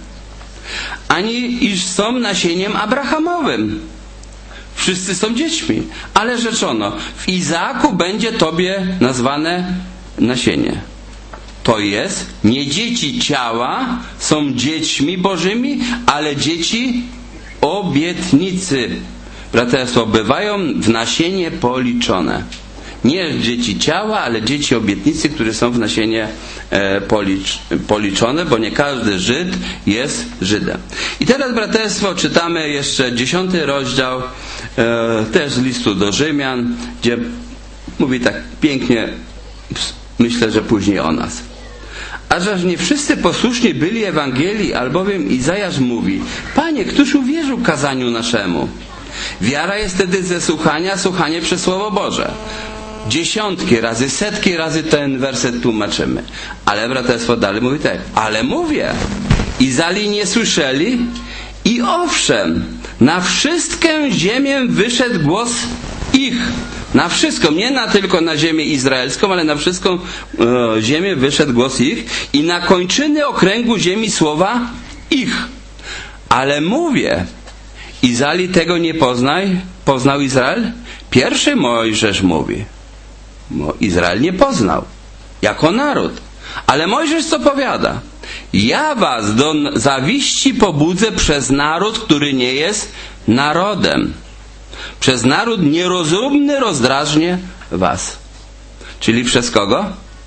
ani iż są nasieniem Abrahamowym. Wszyscy są dziećmi, ale rzeczono, w Izaaku będzie tobie nazwane nasienie. To jest, nie dzieci ciała są dziećmi bożymi, ale dzieci obietnicy. Braterstwo, bywają w nasienie policzone. Nie dzieci ciała, ale dzieci obietnicy, które są w nasienie e, policz, policzone, bo nie każdy Żyd jest Żydem. I teraz, braterstwo, czytamy jeszcze dziesiąty rozdział e, też z listu do Rzymian, gdzie mówi tak pięknie, myślę, że później o nas. A że nie wszyscy posłuszni byli Ewangelii, albowiem Izajasz mówi: Panie, któż uwierzył kazaniu naszemu? Wiara jest wtedy ze słuchania, słuchanie przez Słowo Boże. Dziesiątki razy, setki razy ten werset tłumaczymy. Ale braterstwo dalej mówi tak. Ale mówię, Izali nie słyszeli i owszem, na wszystkę ziemię wyszedł głos ich. Na wszystko, nie na tylko na ziemię izraelską, ale na wszystką e, ziemię wyszedł głos ich i na kończyny okręgu ziemi słowa ich. Ale mówię, Izali tego nie poznaj, poznał Izrael? Pierwszy Mojżesz mówi. Bo Izrael nie poznał, jako naród. Ale Mojżesz co powiada? Ja was do zawiści pobudzę przez naród, który nie jest narodem. Przez naród nierozumny rozdrażnię was. Czyli przez kogo?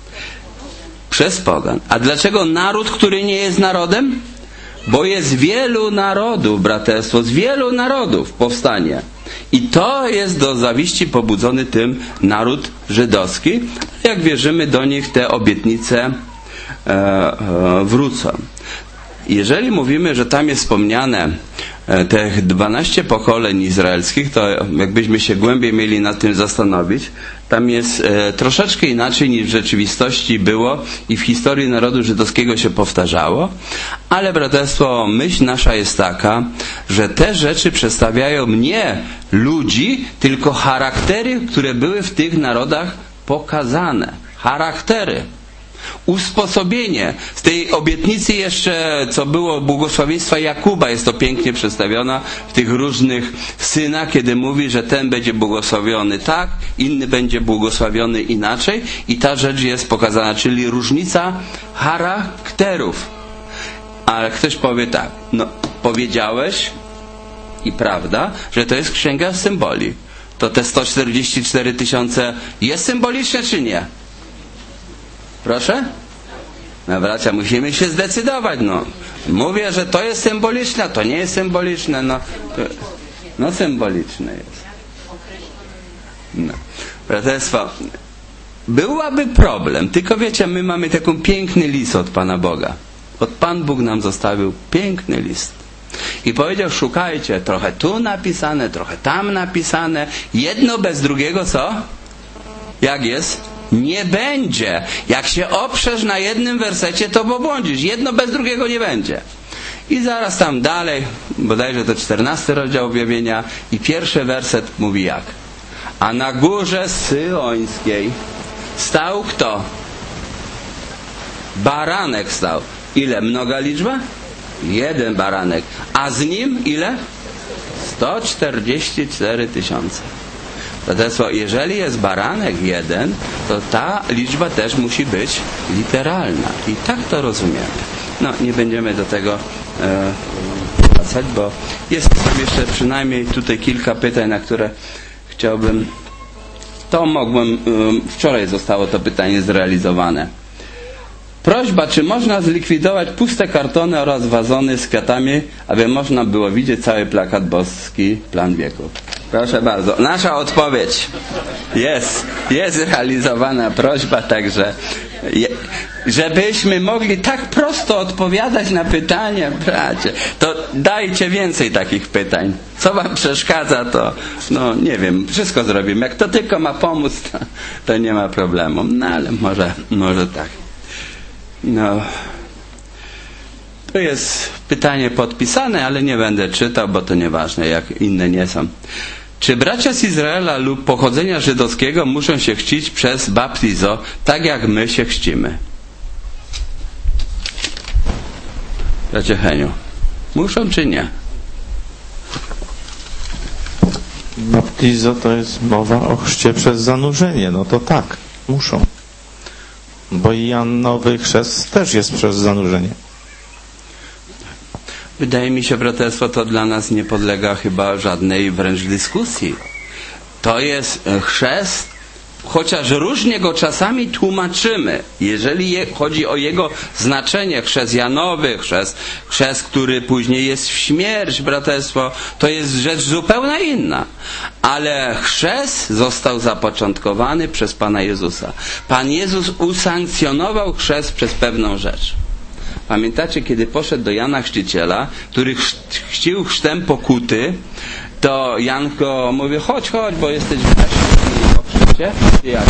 Przez pogan. A dlaczego naród, który nie jest narodem? Bo jest wielu narodów, braterstwo, z wielu narodów powstanie. I to jest do zawiści pobudzony tym naród żydowski. Jak wierzymy, do nich te obietnice e, e, wrócą. Jeżeli mówimy, że tam jest wspomniane e, tych dwanaście pokoleń izraelskich, to jakbyśmy się głębiej mieli nad tym zastanowić, tam jest e, troszeczkę inaczej niż w rzeczywistości było i w historii narodu żydowskiego się powtarzało, ale braterstwo, myśl nasza jest taka, że te rzeczy przedstawiają nie ludzi, tylko charaktery, które były w tych narodach pokazane. Charaktery. Usposobienie. Z tej obietnicy jeszcze, co było błogosławieństwa Jakuba, jest to pięknie przedstawione w tych różnych synach, kiedy mówi, że ten będzie błogosławiony tak, inny będzie błogosławiony inaczej i ta rzecz jest pokazana, czyli różnica charakterów. Ale ktoś powie tak, no powiedziałeś i prawda, że to jest księga symboli. To te sto czterdzieści cztery tysiące jest symboliczne czy nie? Proszę? No bracia, musimy się zdecydować, no. Mówię, że to jest symboliczne, to nie jest symboliczne, no. No symboliczne jest. No. Braterstwo, byłaby problem, tylko wiecie, my mamy taki piękny list od Pana Boga. Od Pan Bóg nam zostawił piękny list. I powiedział, szukajcie, trochę tu napisane, trochę tam napisane, jedno bez drugiego, co? Jak jest? Nie będzie. Jak się oprzesz na jednym wersecie, to pobłądzisz. Jedno bez drugiego nie będzie. I zaraz tam dalej, bodajże to czternasty rozdział objawienia i pierwszy werset mówi jak? A na górze Syońskiej stał kto? Baranek stał. Ile? Mnoga liczba? Jeden baranek. A z nim ile? sto czterdzieści cztery tysiące. Braterstwo, jeżeli jest baranek jeden, to ta liczba też musi być literalna. I tak to rozumiemy. No, nie będziemy do tego e, wracać, bo jest tam jeszcze przynajmniej tutaj kilka pytań, na które chciałbym... To mogłem... E, wczoraj zostało to pytanie zrealizowane. Prośba, czy można zlikwidować puste kartony oraz wazony z kwiatami, aby można było widzieć cały plakat boski Plan Wieków? Proszę bardzo. Nasza odpowiedź jest, jest realizowana prośba, także je, żebyśmy mogli tak prosto odpowiadać na pytania, bracie, to dajcie więcej takich pytań. Co wam przeszkadza, to no nie wiem, wszystko zrobimy. Jak to tylko ma pomóc, to, to nie ma problemu. No ale może, może tak. No, to jest pytanie podpisane, ale nie będę czytał, bo to nieważne, jak inne nie są. Czy bracia z Izraela lub pochodzenia żydowskiego muszą się chrzcić przez baptizo, tak jak my się chrzcimy? Bracie Heniu, muszą czy nie? Baptizo to jest mowa o chrzcie przez zanurzenie, no to tak, muszą. Bo i Janowy chrzest też jest przez zanurzenie. Wydaje mi się, braterstwo, to dla nas nie podlega chyba żadnej wręcz dyskusji. To jest chrzest, chociaż różnie go czasami tłumaczymy. Jeżeli je, chodzi o jego znaczenie, chrzest Janowy, chrzest, chrzest, który później jest w śmierć, braterstwo, to jest rzecz zupełnie inna. Ale chrzest został zapoczątkowany przez Pana Jezusa. Pan Jezus usankcjonował chrzest przez pewną rzecz. Pamiętacie, kiedy poszedł do Jana Chrzciciela, który chrzcił chrztem pokuty, to Janko mówi, chodź, chodź, bo jesteś grzeszny i ochrzcie. Jak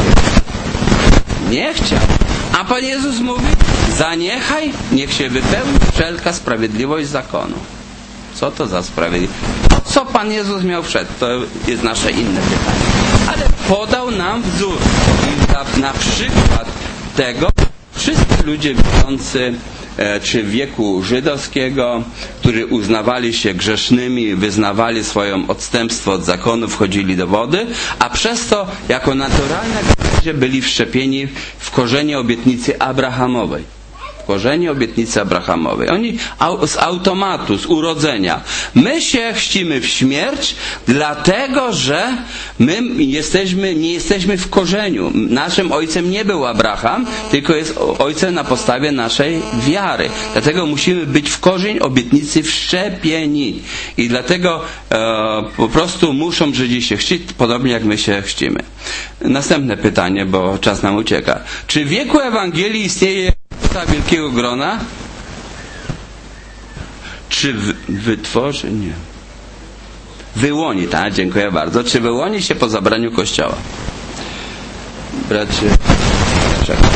nie chciał. A Pan Jezus mówi, zaniechaj, niech się wypełni wszelka sprawiedliwość zakonu. Co to za sprawiedliwość? Co Pan Jezus miał przed? To jest nasze inne pytanie. Ale podał nam wzór. I na, na przykład tego wszyscy ludzie wierzący e, czy w wieku żydowskiego, którzy uznawali się grzesznymi, wyznawali swoją odstępstwo od zakonu, wchodzili do wody, a przez to jako naturalne ludzie byli wszczepieni w korzenie obietnicy Abrahamowej. Korzenie obietnicy Abrahamowej. Oni z automatu, z urodzenia. My się chrzcimy w śmierć, dlatego że my jesteśmy, nie jesteśmy w korzeniu. Naszym ojcem nie był Abraham, tylko jest ojcem na podstawie naszej wiary. Dlatego musimy być w korzeń obietnicy wszczepieni. I dlatego e, po prostu muszą Żydzi się chrzcić, podobnie jak my się chrzcimy. Następne pytanie, bo czas nam ucieka. Czy w wieku Ewangelii istnieje wielkiego grona? Czy w, wytworzy? Nie. Wyłoni, tak? Dziękuję bardzo. Czy wyłoni się po zabraniu Kościoła? Bracie, dlaczego?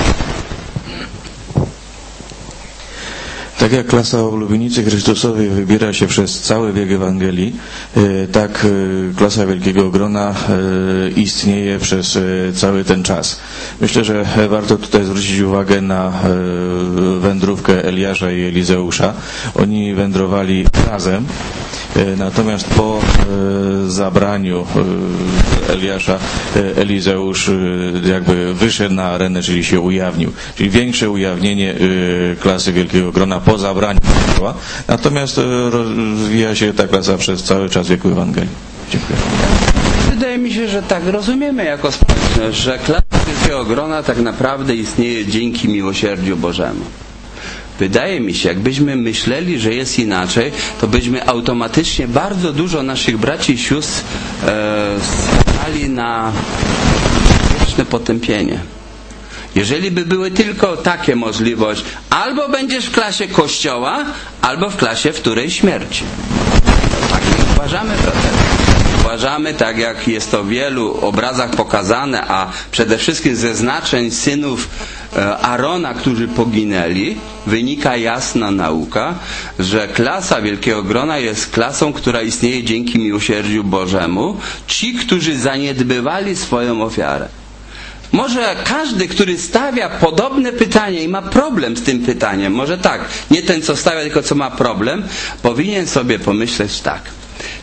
Tak jak klasa oblubienicy Chrystusowej wybiera się przez cały wiek Ewangelii, tak klasa Wielkiego Grona istnieje przez cały ten czas. Myślę, że warto tutaj zwrócić uwagę na wędrówkę Eliasza i Elizeusza. Oni wędrowali razem, natomiast po zabraniu Eliasza Elizeusz jakby wyszedł na arenę, czyli się ujawnił. Czyli większe ujawnienie klasy Wielkiego Grona po zabraniu Kościoła. Natomiast rozwija się ta klasa przez cały czas wieku Ewangelii. Dziękuję. Wydaje mi się, że tak rozumiemy jako społeczność, że klasa Wielkiego Grona tak naprawdę istnieje dzięki miłosierdziu Bożemu. Wydaje mi się, jakbyśmy myśleli, że jest inaczej, to byśmy automatycznie bardzo dużo naszych braci i sióstr e, skazali na wieczne potępienie. Jeżeli by były tylko takie możliwości, albo będziesz w klasie Kościoła, albo w klasie wtórej śmierci. Tak nie uważamy, bracia. Uważamy, tak jak jest to w wielu obrazach pokazane, a przede wszystkim ze znaczeń synów Arona, którzy poginęli, wynika jasna nauka, że klasa Wielkiego Grona jest klasą, która istnieje dzięki miłosierdziu Bożemu. Ci, którzy zaniedbywali swoją ofiarę. Może każdy, który stawia podobne pytanie i ma problem z tym pytaniem, może tak, nie ten co stawia, tylko co ma problem, powinien sobie pomyśleć tak.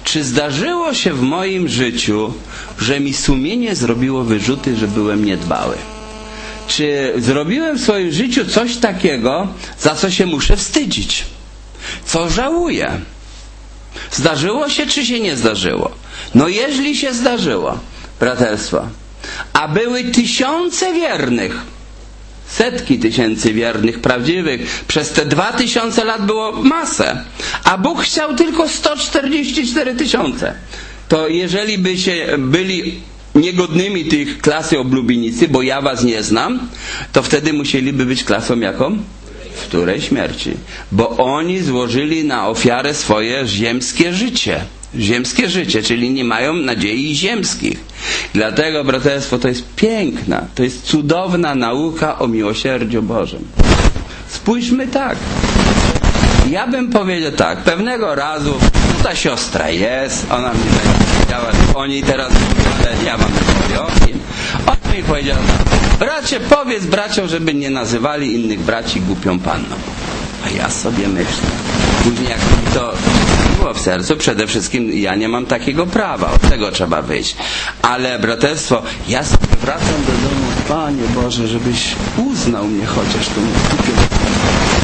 Czy zdarzyło się w moim życiu, że mi sumienie zrobiło wyrzuty, że byłem niedbały? Czy zrobiłem w swoim życiu coś takiego, za co się muszę wstydzić? Co żałuję? Zdarzyło się, czy się nie zdarzyło? No jeżeli się zdarzyło, braterstwo, a były tysiące wiernych, setki tysięcy wiernych, prawdziwych, przez te dwa tysiące lat było masę, a Bóg chciał tylko sto czterdzieści cztery tysiące, to jeżeli by się byli niegodnymi tych klasy oblubienicy, bo ja was nie znam, to wtedy musieliby być klasą jaką? Wtórej śmierci. Bo oni złożyli na ofiarę swoje ziemskie życie. Ziemskie życie, czyli nie mają nadziei ziemskich. Dlatego, braterstwo, to jest piękna, to jest cudowna nauka o miłosierdziu Bożym. Spójrzmy tak. Ja bym powiedział tak, pewnego razu, no ta siostra jest, ona mi powiedziała, o niej teraz, ale ja wam nie powiem o kim. Ona mi powiedziała, bracie, powiedz braciom, żeby nie nazywali innych braci głupią panną. A ja sobie myślę, później jak mi to było w sercu, przede wszystkim ja nie mam takiego prawa, od tego trzeba wyjść. Ale braterstwo, ja sobie wracam do domu, Panie Boże, żebyś uznał mnie chociaż tą głupią panną.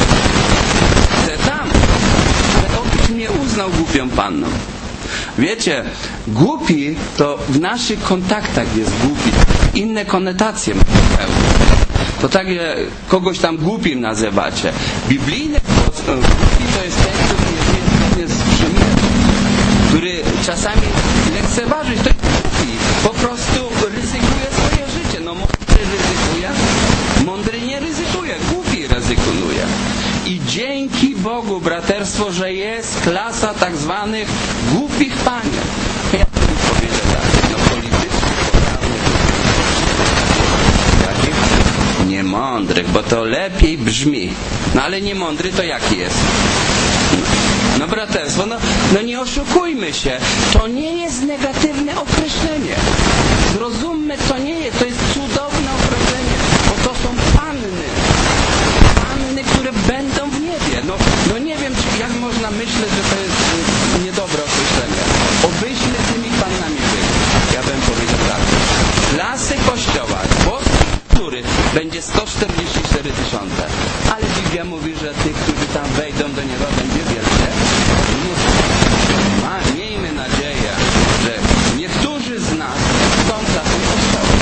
Chcę tam, żebyś mnie uznał głupią panną. Wiecie, głupi to w naszych kontaktach jest głupi. Inne konotacje ma pełne. To tak, że kogoś tam głupim nazywacie. Biblijny głupi to jest ten, który jest zgodnie z przymierzem, który czasami lekceważy. To jest głupi. Po prostu ryzykuje swoje życie. No mądry ryzykuje, mądry nie ryzykuje, głupi ryzykuje. I dzięki Bogu, braterstwo, że jest klasa tak zwanych głupich paniek. Ja bym powiedział tak, no politycznych, poprawnych, niemądrych, bo to lepiej brzmi. No ale niemądry to jaki jest? No braterstwo, no, no nie oszukujmy się. To nie jest negatywne określenie. Zrozummy, co nie jest. To jest cudowne określenie, bo to są panny. Panny, które będą w niebie. No, no nie wiem, czy, jak można myśleć, że to jest y, niedobre określenie. Obyśmy tymi pannami byli. Ja bym powiedział tak. Klasy kościoła, który będzie sto czterdzieści cztery tysiące. Ale Biblia mówi, że tych, którzy tam wejdą do nieba, będzie wielkie mnóstwo. Miejmy nadzieję, że niektórzy z nas są klasą kościoła.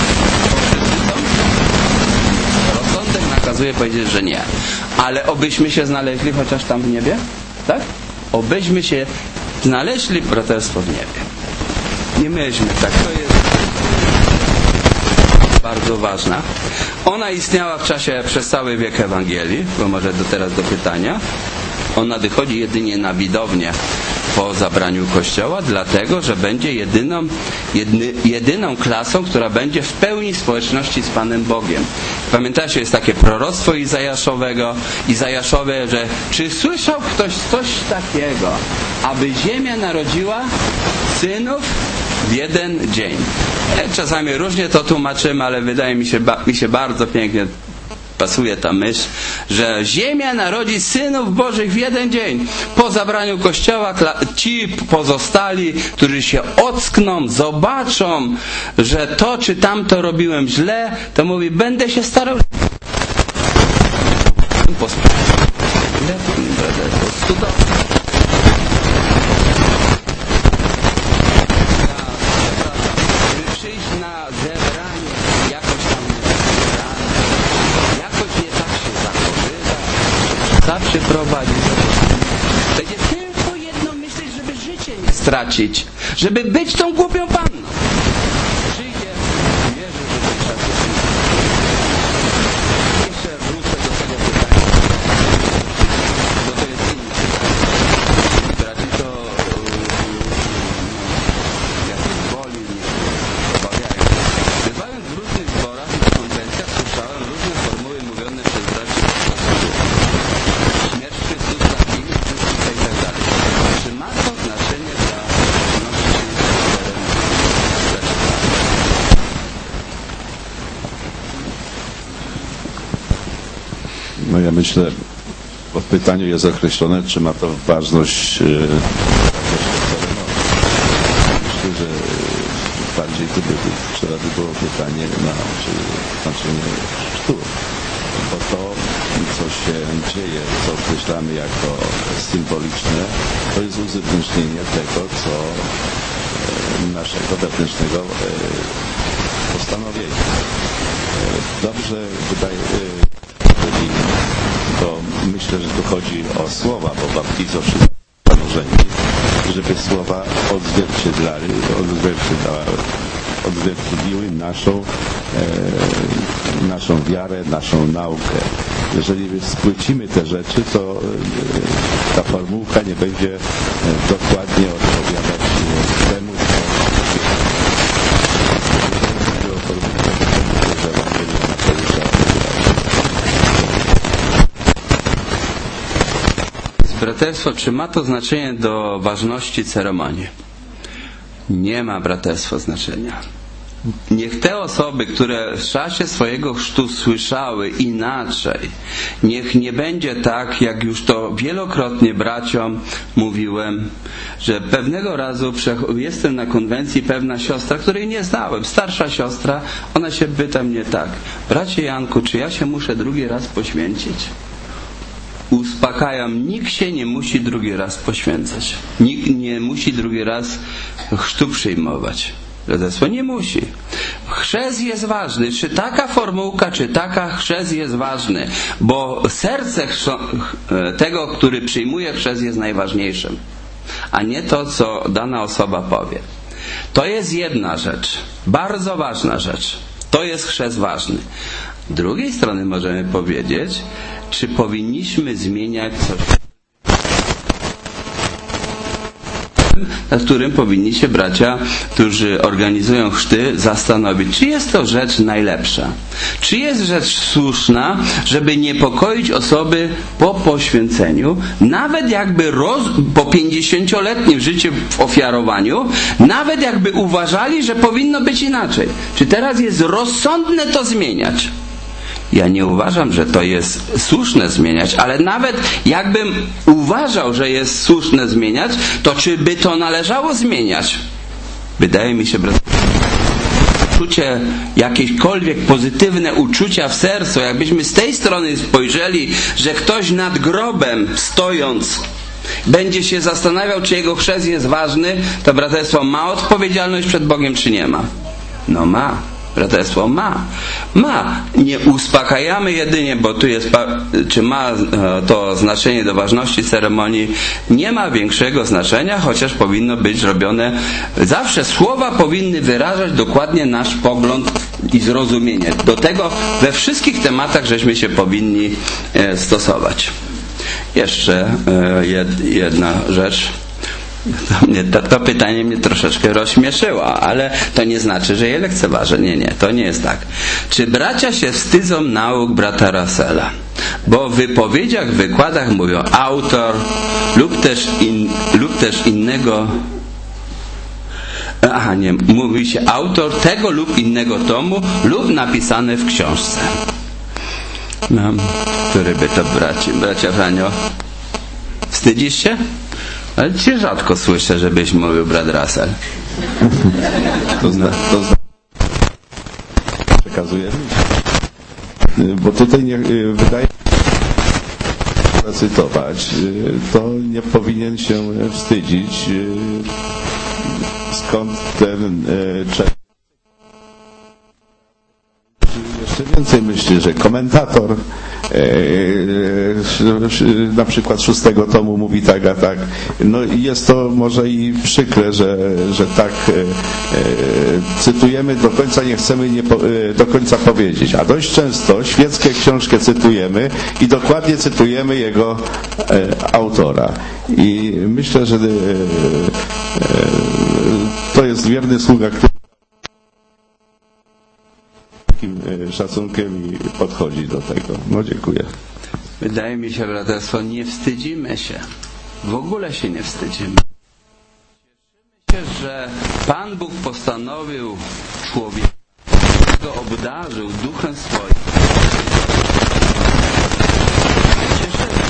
Rozsądek nakazuje powiedzieć, że nie. Ale obyśmy się znaleźli chociaż tam w niebie? Tak? Obyśmy się znaleźli, braterstwo, w niebie. Nie myślmy tak. To jest bardzo ważna. Ona istniała w czasie, przez cały wiek Ewangelii, bo może do teraz do pytania. Ona wychodzi jedynie na widownię po zabraniu Kościoła, dlatego, że będzie jedyną, jedny, jedyną klasą, która będzie w pełni społeczności z Panem Bogiem. Pamiętacie, jest takie proroctwo Izajaszowego, Izajaszowe, że czy słyszał ktoś coś takiego, aby ziemia narodziła synów w jeden dzień? Czasami różnie to tłumaczymy, ale wydaje mi się, mi się bardzo pięknie pasuje ta myśl, że ziemia narodzi synów Bożych w jeden dzień. Po zabraniu Kościoła ci pozostali, którzy się ockną, zobaczą, że to czy tamto robiłem źle, to mówi, będę się starał. Zawsze prowadzi. Będzie tylko jedno myśleć, żeby życie nie stracić, żeby być tą głupią panną. Przyjdzie, wierzę, że ten czas jest. Jeszcze wrócę do tego pytania, bo to jest inne pytanie. Raczej to jakieś woli nie obawiają. Bywając w różnych zborach i konwencjach, słyszałem różne formuły mówione przez braci. Czy ma to znaczenie dla No ja myślę, bo w pytaniu jest określone, czy ma to ważność yy, inaczej to by trzeba by było pytanie na czy znaczenie chrztu. Bo to, co się dzieje, co określamy jako symboliczne, to jest uzewnętrznienie tego, co naszego wewnętrznego postanowienia. Dobrze wydaje, bo myślę, że tu chodzi o słowa, bo baptizo wszyscy zanurzeni, żeby słowa odzwierciedlały, odzwierciedlały, odzwierciedliły naszą, e, naszą wiarę, naszą naukę. Jeżeli spłycimy te rzeczy, to e, ta formułka nie będzie dokładnie odpowiadać temu, co chodzi o formułkę, że Ewangelia Mateusza. Braterstwo, czy ma to znaczenie do ważności ceremonii? Nie ma, braterstwo, znaczenia. Niech te osoby, które w czasie swojego chrztu słyszały inaczej, niech nie będzie tak, jak już to wielokrotnie braciom mówiłem, że pewnego razu jestem na konwencji, pewna siostra, której nie znałem, starsza siostra, ona się pyta mnie tak: bracie Janku, czy ja się muszę drugi raz poświęcić? Uspokajam, nikt się nie musi drugi raz poświęcać. Nikt nie musi drugi raz chrztu przyjmować. Braterstwo nie musi. Chrzest jest ważny. Czy taka formułka, czy taka chrzest jest ważny, bo serce tego, który przyjmuje chrzest, jest najważniejszym, a nie to, co dana osoba powie. To jest jedna rzecz, bardzo ważna rzecz. To jest chrzest ważny. Z drugiej strony możemy powiedzieć, czy powinniśmy zmieniać coś, nad którym powinni się bracia, którzy organizują chrzty, zastanowić, czy jest to rzecz najlepsza. Czy jest rzecz słuszna, żeby niepokoić osoby po poświęceniu, nawet jakby roz, po pięćdziesięcioletnim życiu w ofiarowaniu, nawet jakby uważali, że powinno być inaczej. Czy teraz jest rozsądne to zmieniać? Ja nie uważam, że to jest słuszne zmieniać, ale nawet jakbym uważał, że jest słuszne zmieniać, to czy by to należało zmieniać? Wydaje mi się, że uczucie, jakiekolwiek pozytywne uczucia w sercu, jakbyśmy z tej strony spojrzeli, że ktoś nad grobem stojąc będzie się zastanawiał, czy jego chrzest jest ważny, to braterstwo ma odpowiedzialność przed Bogiem, czy nie ma? No ma. Braterstwo ma. Ma. Nie uspokajamy jedynie, bo tu jest, czy ma to znaczenie do ważności ceremonii. Nie ma większego znaczenia, chociaż powinno być robione. Zawsze słowa powinny wyrażać dokładnie nasz pogląd i zrozumienie. Do tego we wszystkich tematach żeśmy się powinni stosować. Jeszcze jedna rzecz. To, mnie, to, to pytanie mnie troszeczkę rozśmieszyło, ale to nie znaczy, że je lekceważę. Nie, nie, to nie jest tak. Czy bracia się wstydzą nauk brata Russella? Bo w wypowiedziach, w wykładach mówią autor lub też, in, lub też innego. Aha, nie, mówi się autor tego lub innego tomu lub napisane w książce. No, który by to braci? Bracia Franio, wstydzisz się? Ale cię rzadko słyszę, żebyś mówił brat Russell. To zna, to zna. Przekazujemy. Bo tutaj nie, wydaje się cytować, to nie powinien się wstydzić, skąd ten czas. Jeszcze więcej myślę, że komentator e, na przykład szóstego tomu mówi tak, a tak. No i jest to może i przykre, że, że tak e, cytujemy, do końca nie chcemy nie po, e, do końca powiedzieć. A dość często świeckie książki cytujemy i dokładnie cytujemy jego e, autora. I myślę, że e, e, to jest wierny sługa, który szacunkiem i podchodzi do tego. No dziękuję. Wydaje mi się, braterstwo, nie wstydzimy się. W ogóle się nie wstydzimy. Cieszymy się, że Pan Bóg postanowił człowieka, go obdarzył duchem swoim. Cieszymy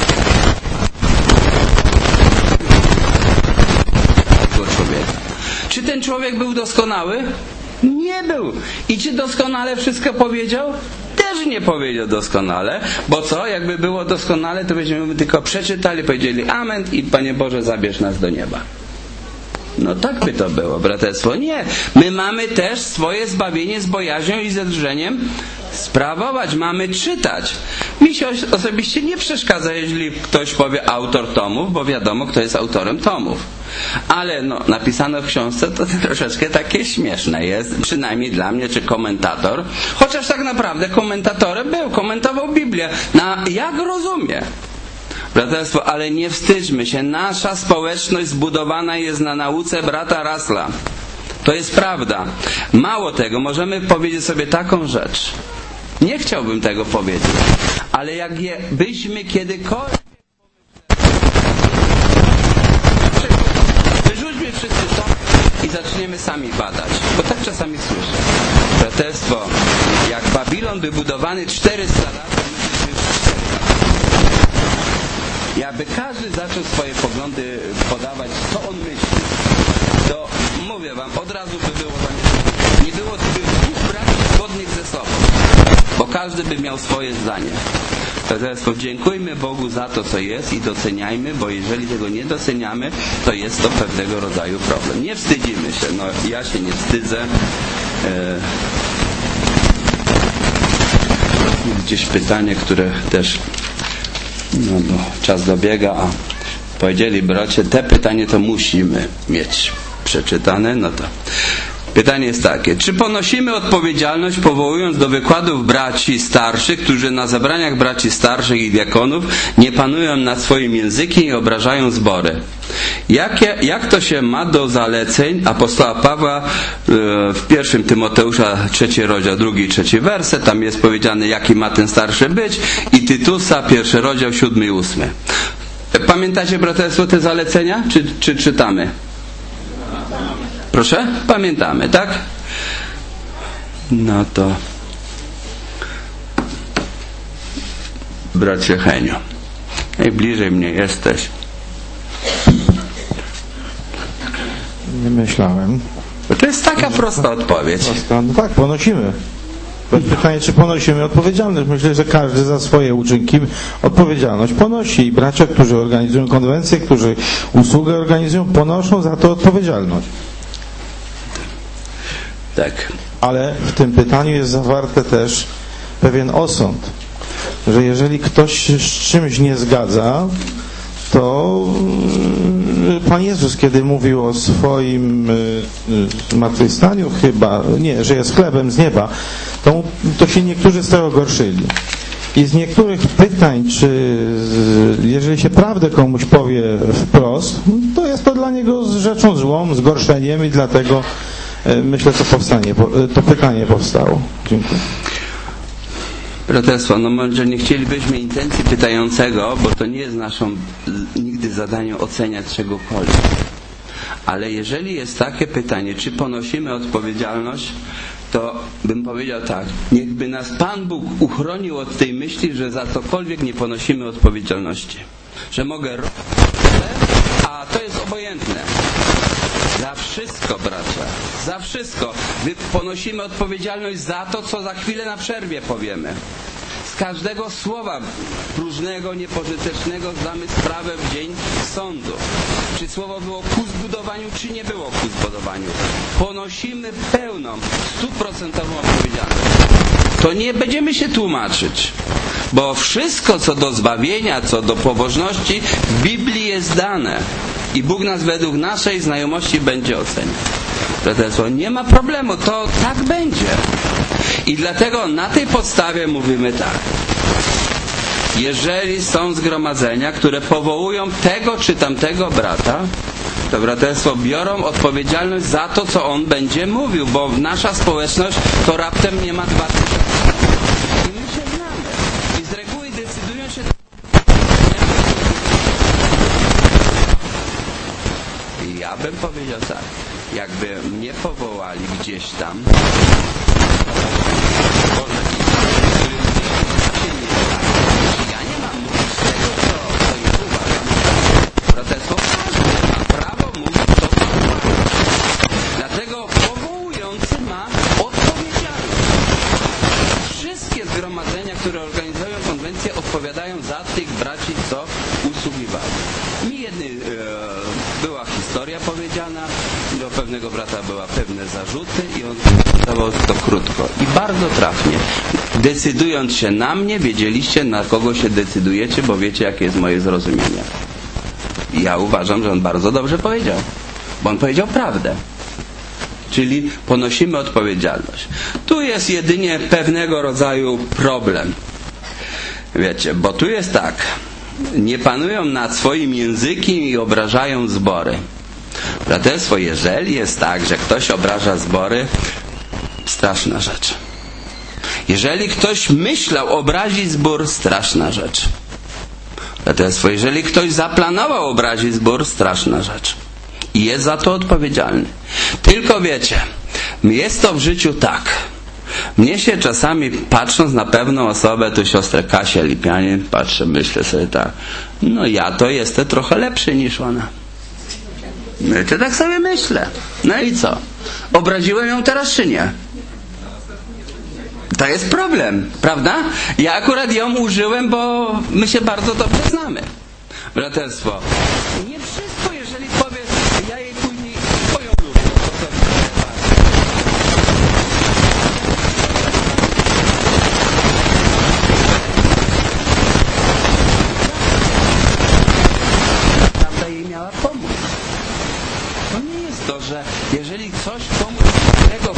się tego człowieka. Czy ten człowiek był doskonały? Nie był. I czy doskonale wszystko powiedział? Też nie powiedział doskonale, bo co? Jakby było doskonale, to byśmy tylko przeczytali, powiedzieli amen i Panie Boże, zabierz nas do nieba. No tak by to było, braterstwo. Nie. My mamy też swoje zbawienie z bojaźnią i ze drżeniem sprawować. Mamy czytać. Mi się osobiście nie przeszkadza, jeśli ktoś powie autor tomów, bo wiadomo, kto jest autorem tomów. Ale no, napisane w książce to troszeczkę takie śmieszne jest, przynajmniej dla mnie, czy komentator. Chociaż tak naprawdę komentatorem był, komentował Biblię. Na, jak rozumie? Braterstwo, ale nie wstydźmy się. Nasza społeczność zbudowana jest na nauce brata Russella. To jest prawda. Mało tego, możemy powiedzieć sobie taką rzecz. Nie chciałbym tego powiedzieć, ale jak je, byśmy kiedykolwiek wyrzućmy wszyscy to i zaczniemy sami badać. Bo tak czasami słyszę. Braterstwo, jak Babilon był budowany czterysta lat, to my byśmy jakby każdy zaczął swoje poglądy podawać, co on myśli, to mówię wam, od razu by było zamieszanie. Nie było by dwóch braci zgodnych ze sobą, bo każdy by miał swoje zdanie. Braterstwo, dziękujmy Bogu za to, co jest i doceniajmy, bo jeżeli tego nie doceniamy, to jest to pewnego rodzaju problem. Nie wstydzimy się, no ja się nie wstydzę. E... Gdzieś pytanie, które też no, no, czas dobiega, a powiedzieli bracie, te pytanie to musimy mieć przeczytane, no to pytanie jest takie, czy ponosimy odpowiedzialność powołując do wykładów braci starszych, którzy na zebraniach braci starszych i diakonów nie panują nad swoim językiem i obrażają zbory? Jakie, jak to się ma do zaleceń apostoła Pawła w pierwszym Tymoteusza trzeci rozdział, drugi i trzeci werset, tam jest powiedziane, jaki ma ten starszy być, i Tytusa pierwszy rozdział, siódmy i ósmy. Pamiętacie, braterstwo, te zalecenia? Czy, czy czytamy? Proszę? Pamiętamy, tak? No to bracie Heniu, najbliżej mnie jesteś. Nie myślałem. To jest taka prosta odpowiedź. Prosta. No tak, ponosimy. Pytanie, czy ponosimy odpowiedzialność? Myślę, że każdy za swoje uczynki odpowiedzialność ponosi. I bracia, którzy organizują konwencje, którzy usługę organizują, ponoszą za to odpowiedzialność. Tak. Ale w tym pytaniu jest zawarte też pewien osąd, że jeżeli ktoś się z czymś nie zgadza, to Pan Jezus, kiedy mówił o swoim zmartwychwstaniu chyba, nie, że jest chlebem z nieba, to, to się niektórzy z tego gorszyli. I z niektórych pytań, czy jeżeli się prawdę komuś powie wprost, to jest to dla niego rzeczą złą, zgorszeniem i dlatego myślę, to powstanie, to pytanie powstało. Dziękuję. Braterstwo, no może nie chcielibyśmy intencji pytającego, bo to nie jest naszą nigdy zadaniem oceniać czegokolwiek. Ale jeżeli jest takie pytanie, czy ponosimy odpowiedzialność, to bym powiedział tak, niechby nas Pan Bóg uchronił od tej myśli, że za cokolwiek nie ponosimy odpowiedzialności. Że mogę robić, a to jest obojętne. Za wszystko, bracia, za wszystko. My ponosimy odpowiedzialność za to, co za chwilę na przerwie powiemy. Z każdego słowa próżnego, niepożytecznego zdamy sprawę w dzień sądu. Czy słowo było ku zbudowaniu, czy nie było ku zbudowaniu. Ponosimy pełną, stuprocentową odpowiedzialność. To nie będziemy się tłumaczyć, bo wszystko, co do zbawienia, co do pobożności, w Biblii jest dane. I Bóg nas według naszej znajomości będzie oceniał. Braterstwo, nie ma problemu, to tak będzie. I dlatego na tej podstawie mówimy tak. Jeżeli są zgromadzenia, które powołują tego czy tamtego brata, to braterstwo biorą odpowiedzialność za to, co on będzie mówił, bo nasza społeczność to raptem nie ma dwa tysiące. I my się znamy. I z reguły decydują się... Ja bym powiedział tak, jakby mnie powołali gdzieś tam, ja nie mam mówić tego, co, co ja uważam. Braterstwo, każdy ma prawo mówić to, co uważa. Dlatego powołujący ma historia powiedziana, do pewnego brata była pewne zarzuty i on dawał to krótko i bardzo trafnie. Decydując się na mnie, wiedzieliście, na kogo się decydujecie, bo wiecie, jakie jest moje zrozumienie. I ja uważam, że on bardzo dobrze powiedział, bo on powiedział prawdę. Czyli ponosimy odpowiedzialność. Tu jest jedynie pewnego rodzaju problem. Wiecie, bo tu jest tak. Nie panują nad swoim językiem i obrażają zbory. Braterstwo, jeżeli jest tak, że ktoś obraża zbory, straszna rzecz. Jeżeli ktoś myślał obrazić zbór, straszna rzecz. Braterstwo, jeżeli ktoś zaplanował obrazić zbór, straszna rzecz. I jest za to odpowiedzialny. Tylko wiecie, jest to w życiu tak. Mnie się czasami, patrząc na pewną osobę, tu siostrę Kasię Lipianin, patrzę, myślę sobie tak, no ja to jestem trochę lepszy niż ona. Wiecie, tak sobie myślę. No i co? Obraziłem ją teraz czy nie? To jest problem, prawda? Ja akurat ją użyłem, bo my się bardzo dobrze znamy. Braterstwo, nie wszystko, jeżeli powiesz, ja jej później twoją lubię, to to prawda jej miała pomóc. To nie jest to, że jeżeli coś komuś innego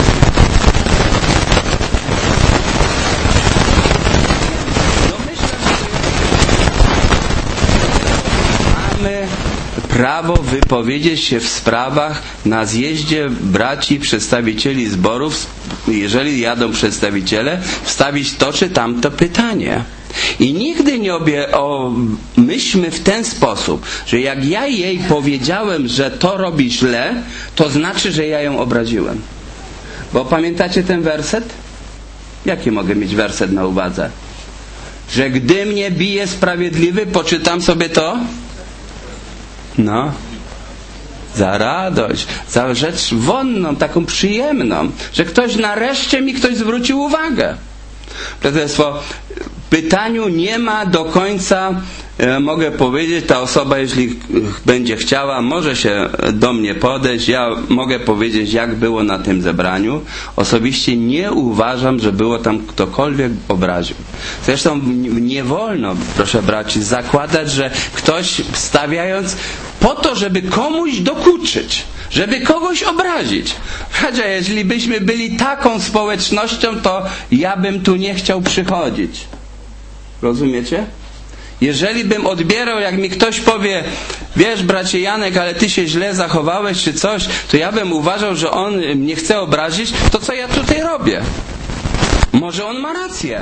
mamy prawo wypowiedzieć się w sprawach na zjeździe braci, przedstawicieli zborów, jeżeli jadą przedstawiciele, wstawić to czy tamto pytanie. I nigdy nie obie, o, myślmy w ten sposób, że jak ja jej powiedziałem, że to robi źle, to znaczy, że ja ją obraziłem. Bo pamiętacie ten werset? Jaki mogę mieć werset na uwadze? Że gdy mnie bije sprawiedliwy, poczytam sobie to? No, za radość, za rzecz wonną, taką przyjemną, że ktoś nareszcie mi ktoś zwrócił uwagę. Braterstwo, w pytaniu nie ma do końca, e, mogę powiedzieć, ta osoba, jeśli będzie chciała, może się do mnie podejść, ja mogę powiedzieć, jak było na tym zebraniu. Osobiście nie uważam, że było tam ktokolwiek obraził. Zresztą nie wolno, proszę braci, zakładać, że ktoś stawiając po to, żeby komuś dokuczyć, żeby kogoś obrazić. Bracia, jeśli byśmy byli taką społecznością, to ja bym tu nie chciał przychodzić. Rozumiecie? Jeżeli bym odbierał, jak mi ktoś powie, wiesz, bracie Janek, ale ty się źle zachowałeś czy coś, to ja bym uważał, że on mnie chce obrazić, to co ja tutaj robię? Może on ma rację.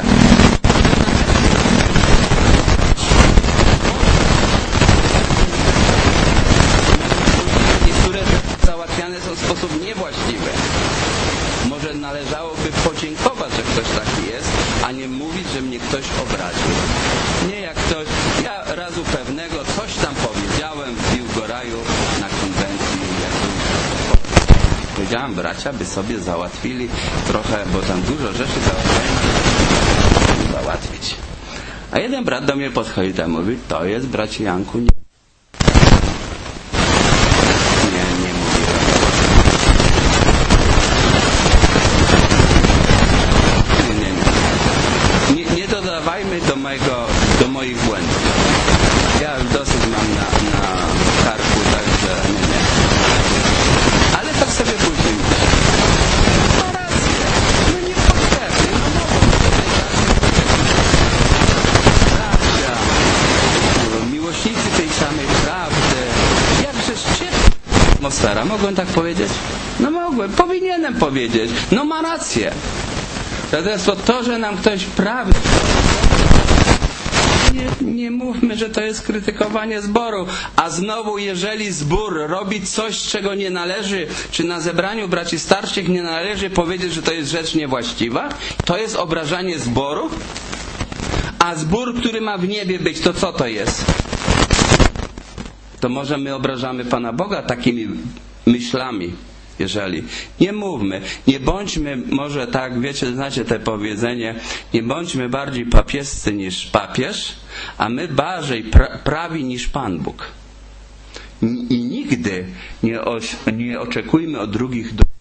Niektóre załatwiane są w sposób niewłaściwy. Może należałoby podziękować, że ktoś taki jest, a nie mówić, że mnie ktoś obraził. Nie jak ktoś, ja razu pewnego coś tam powiedziałem w Biłgoraju na konwencji. Powiedziałem, bracia by sobie załatwili trochę, bo tam dużo rzeczy załatwiają, załatwić. A jeden brat do mnie podchodzi i mówi, to jest, bracie Janku, nie. Nie, nie mówiłem. Nie, nie, nie. Nie, nie dodawajmy do mojego, do moich błędów. Ja już dosyć mam na, na karku, także nie, nie. Ale tak sobie później myślę. Ma rację. No nie potrzebny. No bracia, miłośnicy tej samej prawdy. Jakżeż ciepła atmosfera. Mogłem tak powiedzieć? No mogłem. Powinienem powiedzieć. No ma rację. Braterstwo, to, że nam ktoś prawi, nie, nie mówmy, że to jest krytykowanie zboru. A znowu, jeżeli zbór robi coś, czego nie należy, czy na zebraniu braci starszych nie należy powiedzieć, że to jest rzecz niewłaściwa, to jest obrażanie zboru. A zbór, który ma w niebie być, to co to jest? To może my obrażamy Pana Boga takimi myślami. Jeżeli nie mówmy, nie bądźmy, może tak, wiecie, znacie te powiedzenie, nie bądźmy bardziej papiescy niż papież, a my bardziej pra, prawi niż Pan Bóg. I nigdy nie, oś, nie oczekujmy od drugich do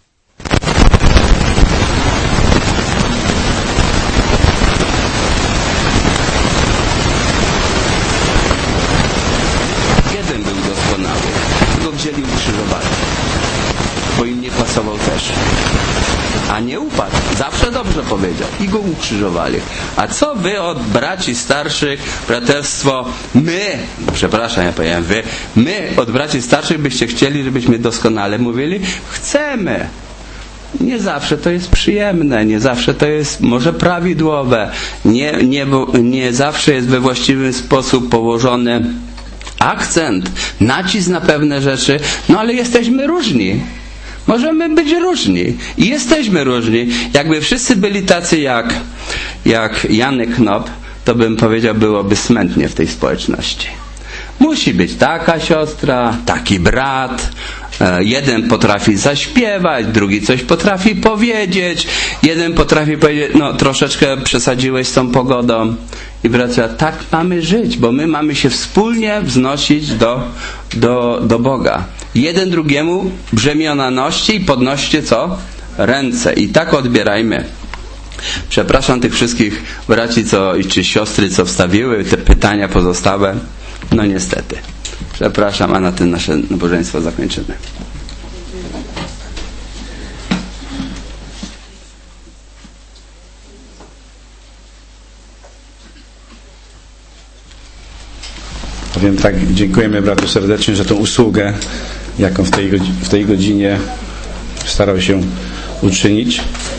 jeden był doskonały, go wzięli ukrzyżowali, bo im nie pasował też. A nie upadł. Zawsze dobrze powiedział. I go ukrzyżowali. A co wy od braci starszych, braterstwo, my, przepraszam, ja powiedziałem wy, my od braci starszych byście chcieli, żebyśmy doskonale mówili? Chcemy. Nie zawsze to jest przyjemne, nie zawsze to jest może prawidłowe, nie, nie, nie zawsze jest we właściwy sposób położony akcent, nacisk na pewne rzeczy, no ale jesteśmy różni. Możemy być różni i jesteśmy różni. Jakby wszyscy byli tacy jak, jak Janek Knop, to bym powiedział, byłoby smętnie w tej społeczności. Musi być taka siostra, taki brat, jeden potrafi zaśpiewać, drugi coś potrafi powiedzieć, jeden potrafi powiedzieć, no troszeczkę przesadziłeś z tą pogodą. I bracia, tak mamy żyć, bo my mamy się wspólnie wznosić do, do, do Boga. Jeden drugiemu brzemiona noście i podnoście co? Ręce. I tak odbierajmy. Przepraszam tych wszystkich braci co, czy siostry, co wstawiły te pytania pozostałe. No niestety. Przepraszam, a na tym nasze nabożeństwo zakończymy. Powiem tak, dziękujemy bratu serdecznie za tą usługę, jaką w tej, w tej godzinie starał się uczynić.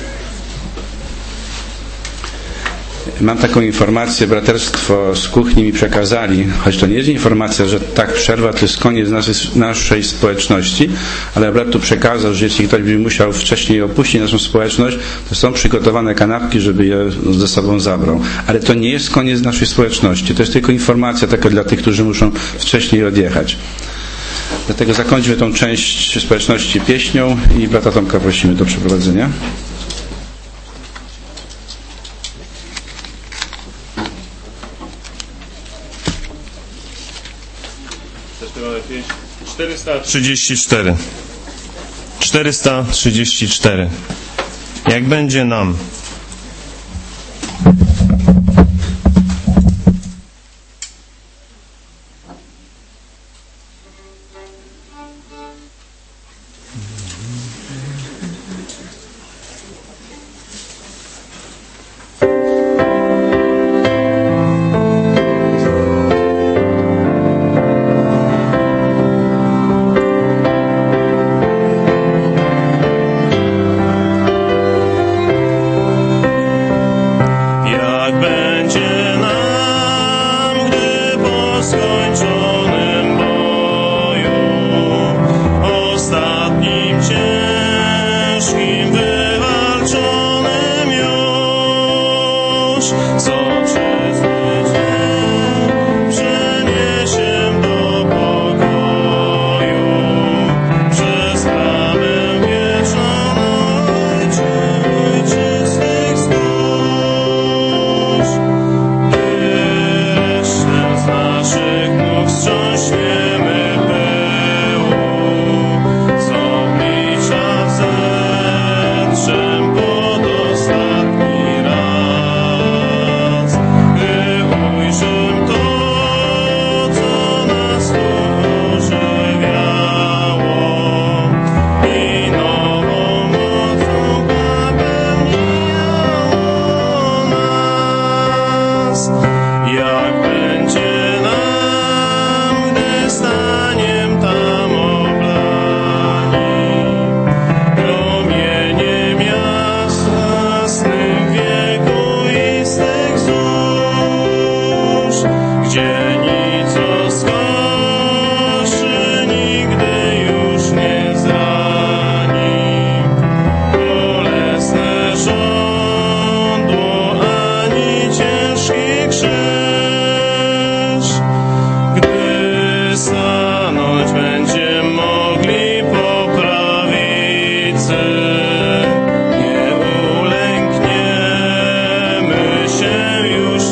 Mam taką informację, braterstwo z kuchni mi przekazali, choć to nie jest informacja, że tak przerwa to jest koniec naszej, naszej społeczności, ale brat tu przekazał, że jeśli ktoś by musiał wcześniej opuścić naszą społeczność, to są przygotowane kanapki, żeby je ze sobą zabrał. Ale to nie jest koniec naszej społeczności, to jest tylko informacja taka dla tych, którzy muszą wcześniej odjechać. Dlatego zakończmy tą część społeczności pieśnią i brata Tomka prosimy do przeprowadzenia. czterysta trzydzieści cztery. czterysta trzydzieści cztery. Jak będzie nam.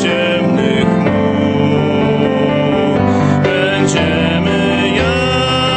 Będziemy jak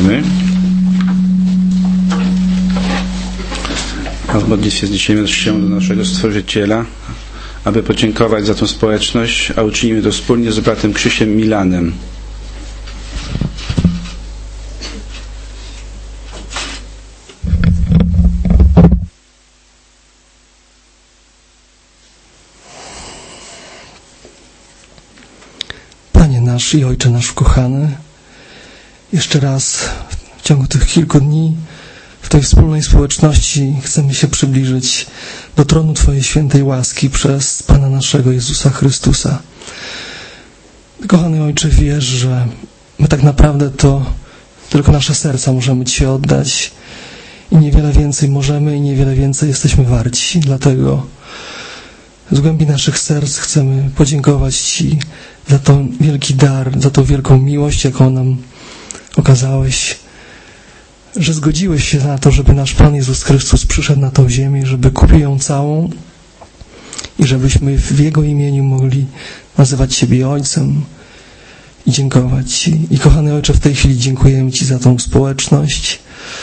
dziękujemy. A w modlitwie zniesiemy się do naszego Stworzyciela, aby podziękować za tą społeczność, a uczynimy to wspólnie z bratem Krzysiem Milanem. Panie nasz i Ojcze nasz kochany, jeszcze raz w ciągu tych kilku dni w tej wspólnej społeczności chcemy się przybliżyć do tronu Twojej świętej łaski przez Pana naszego Jezusa Chrystusa. Kochany Ojcze, wiesz, że my tak naprawdę to tylko nasze serca możemy Ci oddać i niewiele więcej możemy i niewiele więcej jesteśmy warci. Dlatego z głębi naszych serc chcemy podziękować Ci za ten wielki dar, za tą wielką miłość, jaką nam okazałeś, że zgodziłeś się na to, żeby nasz Pan Jezus Chrystus przyszedł na tą ziemię, żeby kupił ją całą i żebyśmy w Jego imieniu mogli nazywać siebie Ojcem i dziękować Ci. I kochany Ojcze, w tej chwili dziękujemy Ci za tą społeczność,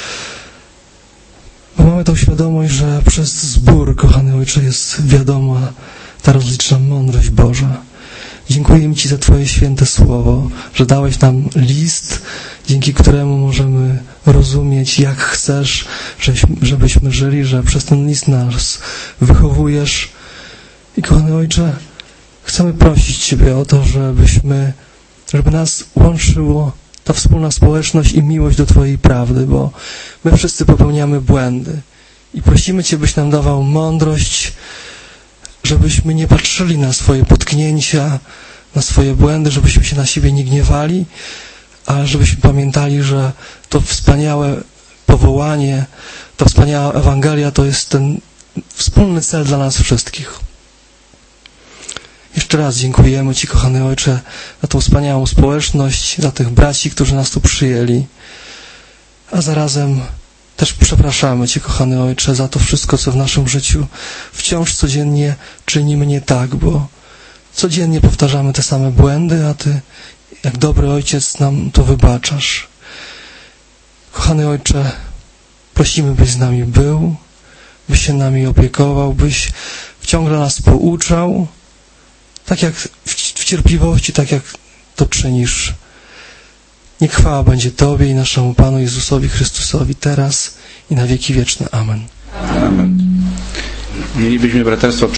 bo mamy tą świadomość, że przez zbór, kochany Ojcze, jest wiadoma ta rozliczna mądrość Boża. Dziękujemy Ci za Twoje święte słowo, że dałeś nam list, dzięki któremu możemy rozumieć, jak chcesz, żebyśmy żyli, że przez ten list nas wychowujesz. I kochany Ojcze, chcemy prosić Ciebie o to, żebyśmy, żeby nas łączyło ta wspólna społeczność i miłość do Twojej prawdy, bo my wszyscy popełniamy błędy. I prosimy Cię, byś nam dawał mądrość, żebyśmy nie patrzyli na swoje potknięcia, na swoje błędy, żebyśmy się na siebie nie gniewali, ale żebyśmy pamiętali, że to wspaniałe powołanie, ta wspaniała Ewangelia to jest ten wspólny cel dla nas wszystkich. Jeszcze raz dziękujemy Ci, kochany Ojcze, za tą wspaniałą społeczność, za tych braci, którzy nas tu przyjęli, a zarazem też przepraszamy Cię, kochany Ojcze, za to wszystko, co w naszym życiu wciąż codziennie czynimy nie tak, bo codziennie powtarzamy te same błędy, a Ty, jak dobry Ojciec, nam to wybaczasz. Kochany Ojcze, prosimy, byś z nami był, byś się nami opiekował, byś ciągle nas pouczał, tak jak w cierpliwości, tak jak to czynisz. Niech chwała będzie Tobie i naszemu Panu Jezusowi Chrystusowi teraz i na wieki wieczne. Amen. Amen. Mielibyśmy braterstwo